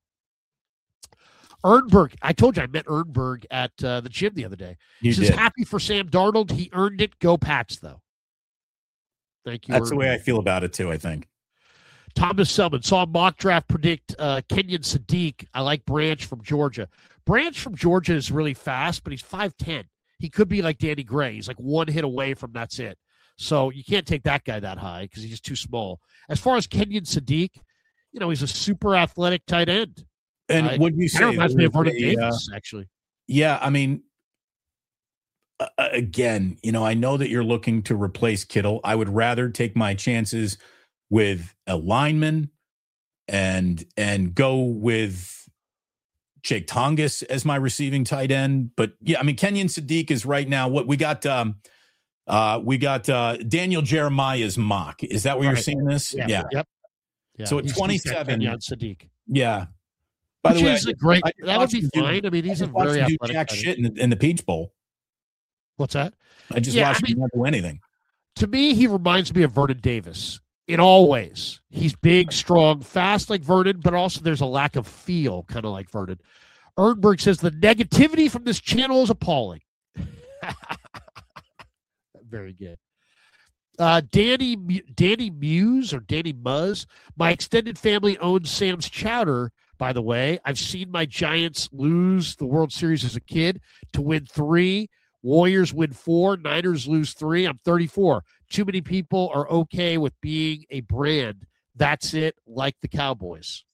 A: Ernberg, I told you I met Ernberg at uh, the gym the other day.
B: You
A: he says,
B: did.
A: happy for Sam Darnold. He earned it. Go Pats, though. Thank you.
B: That's the way
A: Ernberg.
B: I feel about it, too, I think.
A: Thomas Selman saw a mock draft predict uh, Kenyon Sadiq. I like Branch from Georgia. Branch from Georgia is really fast, but he's five ten. He could be like Danny Gray. He's like one hit away from that's it. So you can't take that guy that high because he's just too small. As far as Kenyon Sadiq, you know, he's a super athletic tight end.
B: And
A: uh,
B: what you say?
A: Reminds me of Vernon
B: a,
A: Davis,
B: uh,
A: actually.
B: Yeah, I mean, uh, again, you know, I know that you're looking to replace Kittle. I would rather take my chances with a lineman and and go with Jake Tongas as my receiving tight end. But yeah, I mean, Kenyon Sadiq is right now what we got. Um, uh, we got uh, Daniel Jeremiah's mock. Is that where
A: Right.
B: you're seeing this?
A: Yeah.
B: Yeah.
A: Yep. Yeah.
B: So at
A: He's-
B: twenty-seven,
A: he's got Kenyon Sadiq.
B: Yeah. By
A: Which
B: the way,
A: is
B: I-
A: a great.
B: I just
A: That would
B: watched
A: be
B: him do-
A: fine. I mean, he's
B: I
A: a
B: just watched
A: very
B: him do
A: athletic.
B: jack
A: tight end.
B: shit in the, in the Peach Bowl.
A: What's that?
B: I just
A: Yeah,
B: watched
A: I mean-
B: him not do anything.
A: To me, he reminds me of Vernon Davis in all ways. He's big, strong, fast like Vernon, but also there's a lack of feel, kind of like Vernon. Ernberg says the negativity from this channel is appalling. Very good. Uh, Danny Mu- Danny Muse or Danny Muzz. My extended family owns Sam's Chowder, by the way. I've seen my Giants lose the World Series as a kid to win three. Warriors win four. Niners lose three. I'm thirty-four. Too many people are okay with being a brand. That's it, like the Cowboys.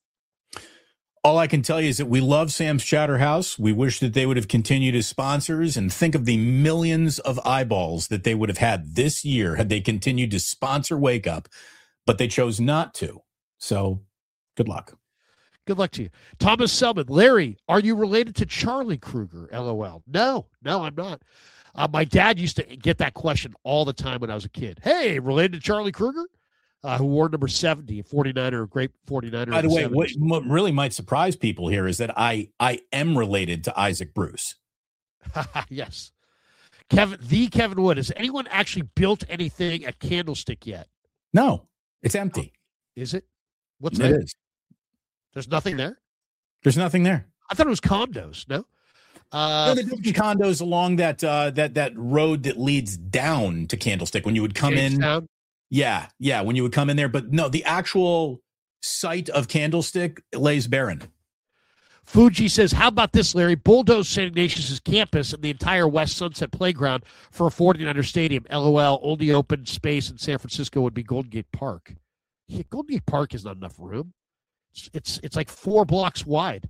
B: All I can tell you is that we love Sam's Chowder House. We wish that they would have continued as sponsors, and think of the millions of eyeballs that they would have had this year had they continued to sponsor Wake Up, but they chose not to. So good luck.
A: Good luck to you. Thomas Selman. Larry, are you related to Charlie Kruger? LOL. No, no, I'm not. Uh, my dad used to get that question all the time when I was a kid. Hey, related to Charlie Kruger? Uh, who wore number seventy, a forty-niner, a great forty-niner.
B: By the
A: in
B: way,
A: seventies.
B: what m- really might surprise people here is that I I am related to Isaac Bruce.
A: Yes. Kevin, the Kevin Wood. Has anyone actually built anything at Candlestick yet?
B: No, it's empty.
A: Is it? What's
B: It
A: there?
B: is.
A: There's nothing there?
B: There's nothing there.
A: I thought it was condos. No? Uh,
B: There are different condos along that uh, that that road that leads down to Candlestick when you would come in.
A: Jamestown?
B: Yeah, yeah, when you would come in there. But no, the actual site of Candlestick lays barren.
A: Fuji says, how about this, Larry? Bulldoze Saint Ignatius' campus and the entire West Sunset Playground for a forty-niner stadium. LOL, only open space in San Francisco would be Golden Gate Park. Yeah, Golden Gate Park is not enough room. It's it's, it's like four blocks wide.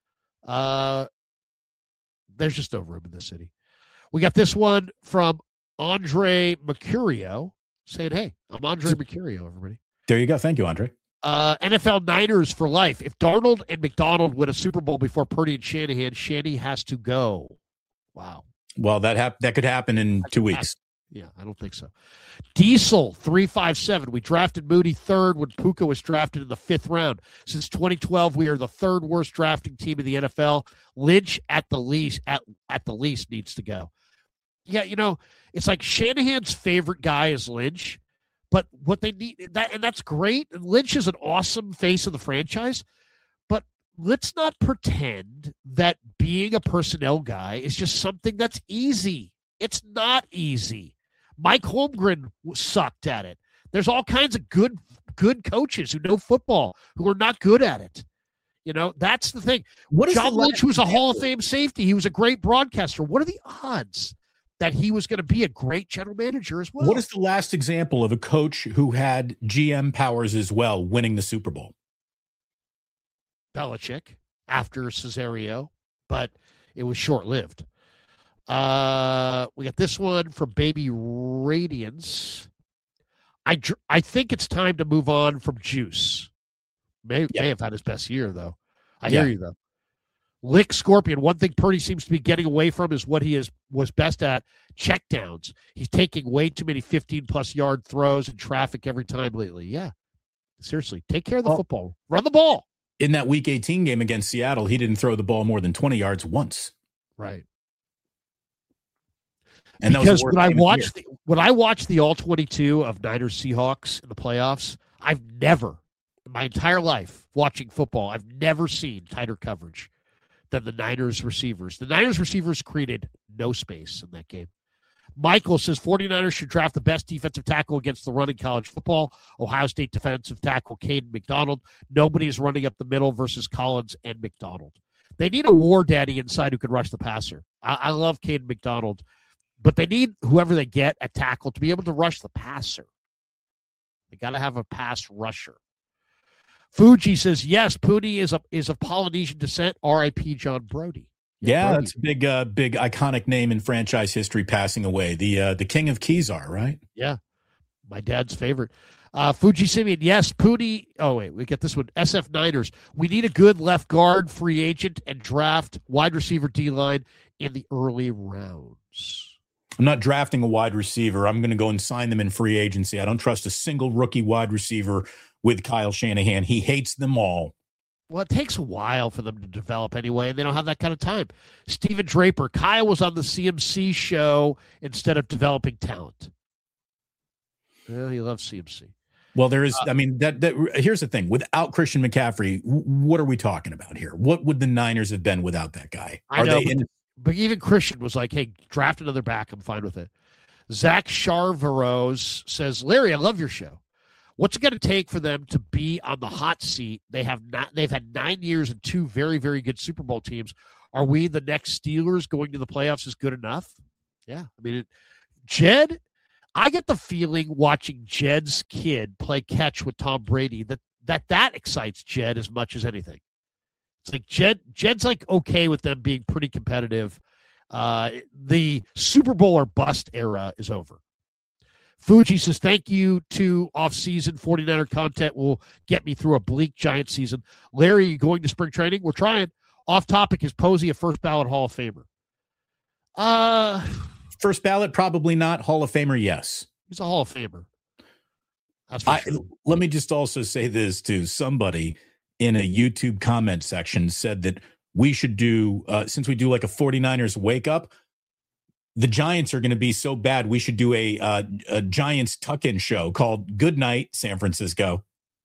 A: Uh, there's just no room in the city. We got this one from Andre Mercurio saying, hey, I'm Andre Mercurio, everybody.
B: There you go. Thank you, Andre.
A: Uh, N F L Niners for life. If Darnold and McDonald win a Super Bowl before Purdy and Shanahan, Shanny has to go. Wow.
B: Well, that hap- that could happen in two weeks.
A: Yeah, I don't think so. Diesel three five seven. We drafted Moody third when Puka was drafted in the fifth round. Since twenty twelve, we are the third worst drafting team in the N F L. Lynch at the least at, at the least needs to go. Yeah, you know, it's like Shanahan's favorite guy is Lynch, But what they need, that and that's great. And Lynch is an awesome face of the franchise. But let's not pretend that being a personnel guy is just something that's easy. It's not easy. Mike Holmgren sucked at it. There's all kinds of good good coaches who know football who are not good at it. You know, that's the thing. What is John Lynch was a Hall of Fame safety. He was a great broadcaster. What are the odds that he was going to be a great general manager as well?
B: What is the last example of a coach who had G M powers as well winning the Super Bowl?
A: Belichick after Cesario, but it was short-lived. Uh, we got this one from Baby Radiance. I I think it's time to move on from Juice. May, yeah. may have had his best year, though. I yeah. hear you, though. Lick Scorpion. One thing Purdy seems to be getting away from is what he is was best at, checkdowns. He's taking way too many fifteen-plus yard throws in traffic every time lately. Yeah. Seriously, take care of the well, football. Run the ball.
B: In that Week eighteen game against Seattle, he didn't throw the ball more than twenty yards once.
A: Right.
B: And
A: because when I watched the, when I watched the all twenty-two of Niners Seahawks in the playoffs, I've never, in my entire life watching football, I've never seen tighter coverage than the Niners receivers. The Niners receivers created no space in that game. Michael says 49ers should draft the best defensive tackle against the run in college football. Ohio State defensive tackle Caden McDonald. Nobody is running up the middle versus Collins and McDonald. They need a war daddy inside who can rush the passer. I, I love Caden McDonald. But they need whoever they get at tackle to be able to rush the passer. They got to have a pass rusher. Fuji says, yes, Puni is a, is of Polynesian descent, R I P John Brody.
B: Yeah,
A: Brody.
B: That's a big, uh, big iconic name in franchise history passing away. The uh, the king of Kezar, right?
A: Yeah, my dad's favorite. Uh, Fuji Simeon, yes, Puni. Oh, wait, we get this one. S F Niners. We need a good left guard, free agent, and draft wide receiver D-line in the early rounds.
B: I'm not drafting a wide receiver. I'm going to go and sign them in free agency. I don't trust a single rookie wide receiver with Kyle Shanahan. He hates them all.
A: Well, it takes a while for them to develop anyway, and they don't have that kind of time. Steven Draper, Kyle was on the C M C show instead of developing talent. Well, he loves C M C.
B: Well, there is, uh, I mean, that, that here's the thing. Without Christian McCaffrey, what are we talking about here? What would the Niners have been without that guy?
A: I
B: are
A: know,
B: they
A: but,
B: in-
A: but even Christian was like, hey, draft another back. I'm fine with it. Zach Charveros says, Larry, I love your show. What's it going to take for them to be on the hot seat? They have not. They've had nine years and two very, very good Super Bowl teams. Are we the next Steelers going to the playoffs is good enough? Yeah. I mean, it, Jed, I get the feeling watching Jed's kid play catch with Tom Brady that that, that excites Jed as much as anything. It's like Jed, Jed's like okay with them being pretty competitive. Uh, the Super Bowl or bust era is over. Fuji says, thank you to off-season forty-niner content will get me through a bleak Giant season. Larry, you going to spring training? We're trying. Off topic, is Posey a first ballot Hall of Famer? Uh,
B: first ballot, probably not. Hall of Famer, yes.
A: He's a Hall of Famer. That's for
B: I,
A: sure.
B: Let me just also say this too. Somebody in a YouTube comment section said that we should do, uh, since we do like a forty-niners wake up, the Giants are going to be so bad, we should do a, uh, a Giants tuck-in show called Good Night, San Francisco.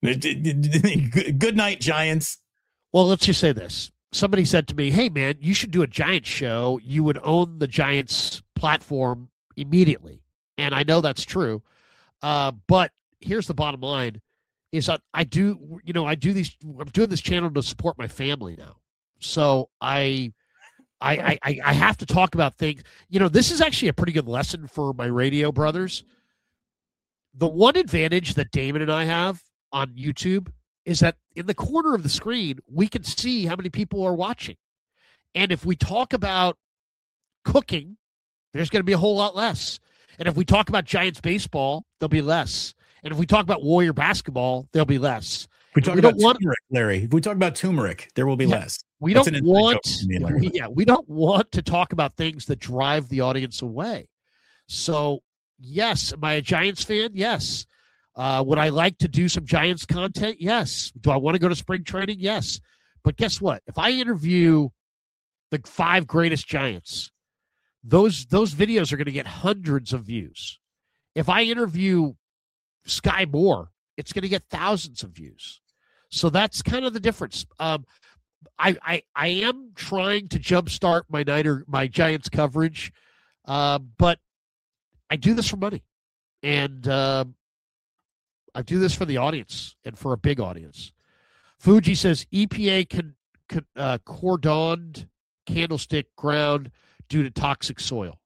B: Good night, Giants.
A: Well, let's just say this. Somebody said to me, hey, man, you should do a Giants show. You would own the Giants platform immediately. And I know that's true. Uh, but here's the bottom line is that I do, you know, I do these, I'm doing this channel to support my family now. So I... I, I I have to talk about things. You know, this is actually a pretty good lesson for my radio brothers. The one advantage that Damon and I have on YouTube is that in the corner of the screen, we can see how many people are watching. And if we talk about cooking, there's going to be a whole lot less. And if we talk about Giants baseball, there'll be less. And if we talk about Warrior basketball, there'll be less.
B: If we talk
A: we
B: about
A: don't want,
B: turmeric, Larry, if we talk about turmeric, there will be
A: yeah.
B: less.
A: We
B: That's
A: don't want,
B: me,
A: we, yeah, we don't want to talk about things that drive the audience away. So, yes, am I a Giants fan? Yes. Uh, would I like to do some Giants content? Yes. Do I want to go to spring training? Yes. But guess what? If I interview the five greatest Giants, those those videos are going to get hundreds of views. If I interview Sky Moore, it's going to get thousands of views. So that's kind of the difference. Um, I, I I am trying to jumpstart my Niner, my Giants coverage, uh, but I do this for money, and uh, I do this for the audience and for a big audience. Fuji says E P A can, can uh, cordoned Candlestick ground due to toxic soil.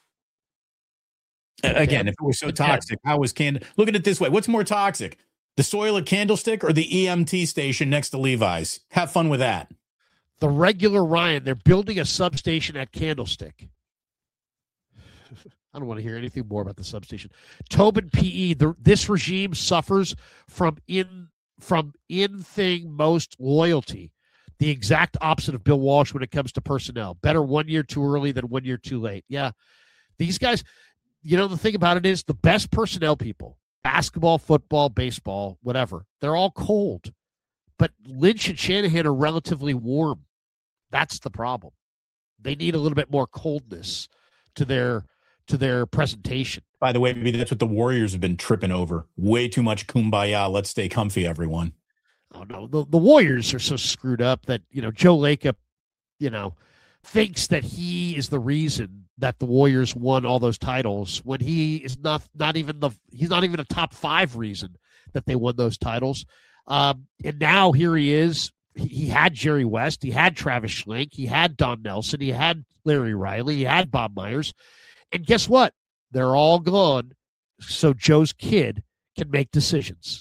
B: Again, if it was so toxic, how was Cand? Look at it this way: what's more toxic, the soil at Candlestick or the E M T station next to Levi's? Have fun with that.
A: The regular Ryan, they're building a substation at Candlestick. I don't want to hear anything more about the substation. Tobin P E, the, this regime suffers from in from in thing most loyalty. The exact opposite of Bill Walsh when it comes to personnel. Better one year too early than one year too late. Yeah. These guys, you know, the thing about it is the best personnel people, basketball, football, baseball, whatever, they're all cold. But Lynch and Shanahan are relatively warm. That's the problem. They need a little bit more coldness to their to their presentation.
B: By the way, maybe that's what the Warriors have been tripping over. Way too much kumbaya. Let's stay comfy, everyone.
A: Oh, no. The, the Warriors are so screwed up that, you know, Joe Lacob, you know, thinks that he is the reason that the Warriors won all those titles when he is not not even the he's not even a top five reason that they won those titles. Um, and now here he is. He, he had Jerry West. He had Travis Schlenk. He had Don Nelson. He had Larry Riley. He had Bob Myers. And guess what? They're all gone. So Joe's kid can make decisions.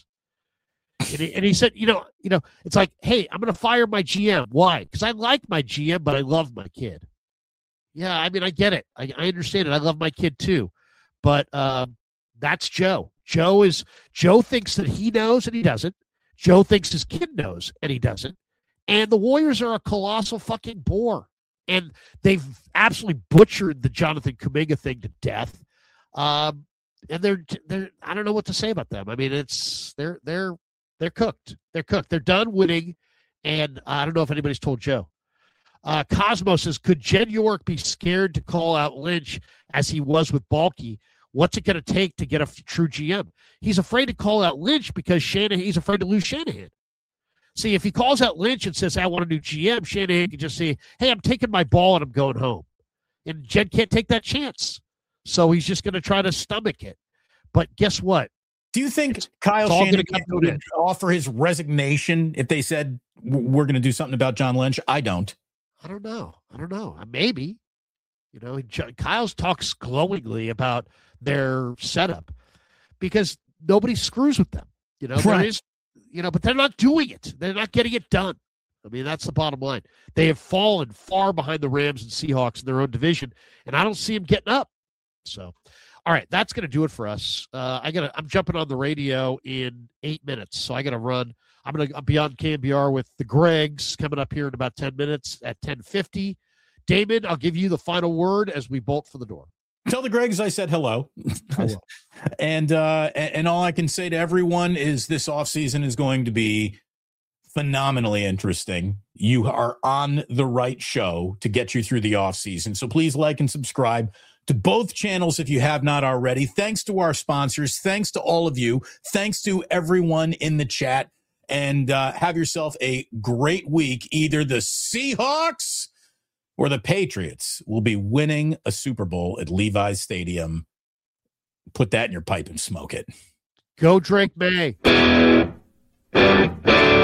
A: And he, and he said, you know, you know, it's like, hey, I'm going to fire my G M. Why? Because I like my G M, but I love my kid. Yeah, I mean, I get it. I, I understand it. I love my kid too. But um, that's Joe. Joe is Joe thinks that he knows and he doesn't. Joe thinks his kid knows and he doesn't. And the Warriors are a colossal fucking bore. And they've absolutely butchered the Jonathan Kuminga thing to death. Um, and they're they're I don't know what to say about them. I mean, it's they're they're they're cooked. They're cooked. They're done winning. And I don't know if anybody's told Joe. Uh, Cosmo says, could Jed York be scared to call out Lynch as he was with Balky? What's it going to take to get a f- true G M? He's afraid to call out Lynch because Shanahan, he's afraid to lose Shanahan. See, if he calls out Lynch and says, I want a new G M, Shanahan can just say, hey, I'm taking my ball and I'm going home. And Jed can't take that chance. So he's just going to try to stomach it. But guess what?
B: Do you think it's, Kyle it's Shanahan would offer his resignation if they said, we're going to do something about John Lynch? I don't.
A: I don't know. I don't know. Maybe. You know, Kyle's talks glowingly about their setup because nobody screws with them. You know, right. there is, you know, but they're not doing it. They're not getting it done. I mean, that's the bottom line. They have fallen far behind the Rams and Seahawks in their own division, and I don't see them getting up. So, all right, that's going to do it for us. Uh, I gotta, I'm jumping on the radio in eight minutes, so I got to run. I'm going to be on K N B R with the Gregs coming up here in about ten minutes at ten fifty. Damon, I'll give you the final word as we bolt for the door.
B: Tell the Gregs I said hello. and uh, and all I can say to everyone is this offseason is going to be phenomenally interesting. You are on the right show to get you through the offseason. So please like and subscribe to both channels if you have not already. Thanks to our sponsors. Thanks to all of you. Thanks to everyone in the chat. And uh, have yourself a great week. Either the Seahawks or the Patriots will be winning a Super Bowl at Levi's Stadium. Put that in your pipe and smoke it.
A: Go Drake May.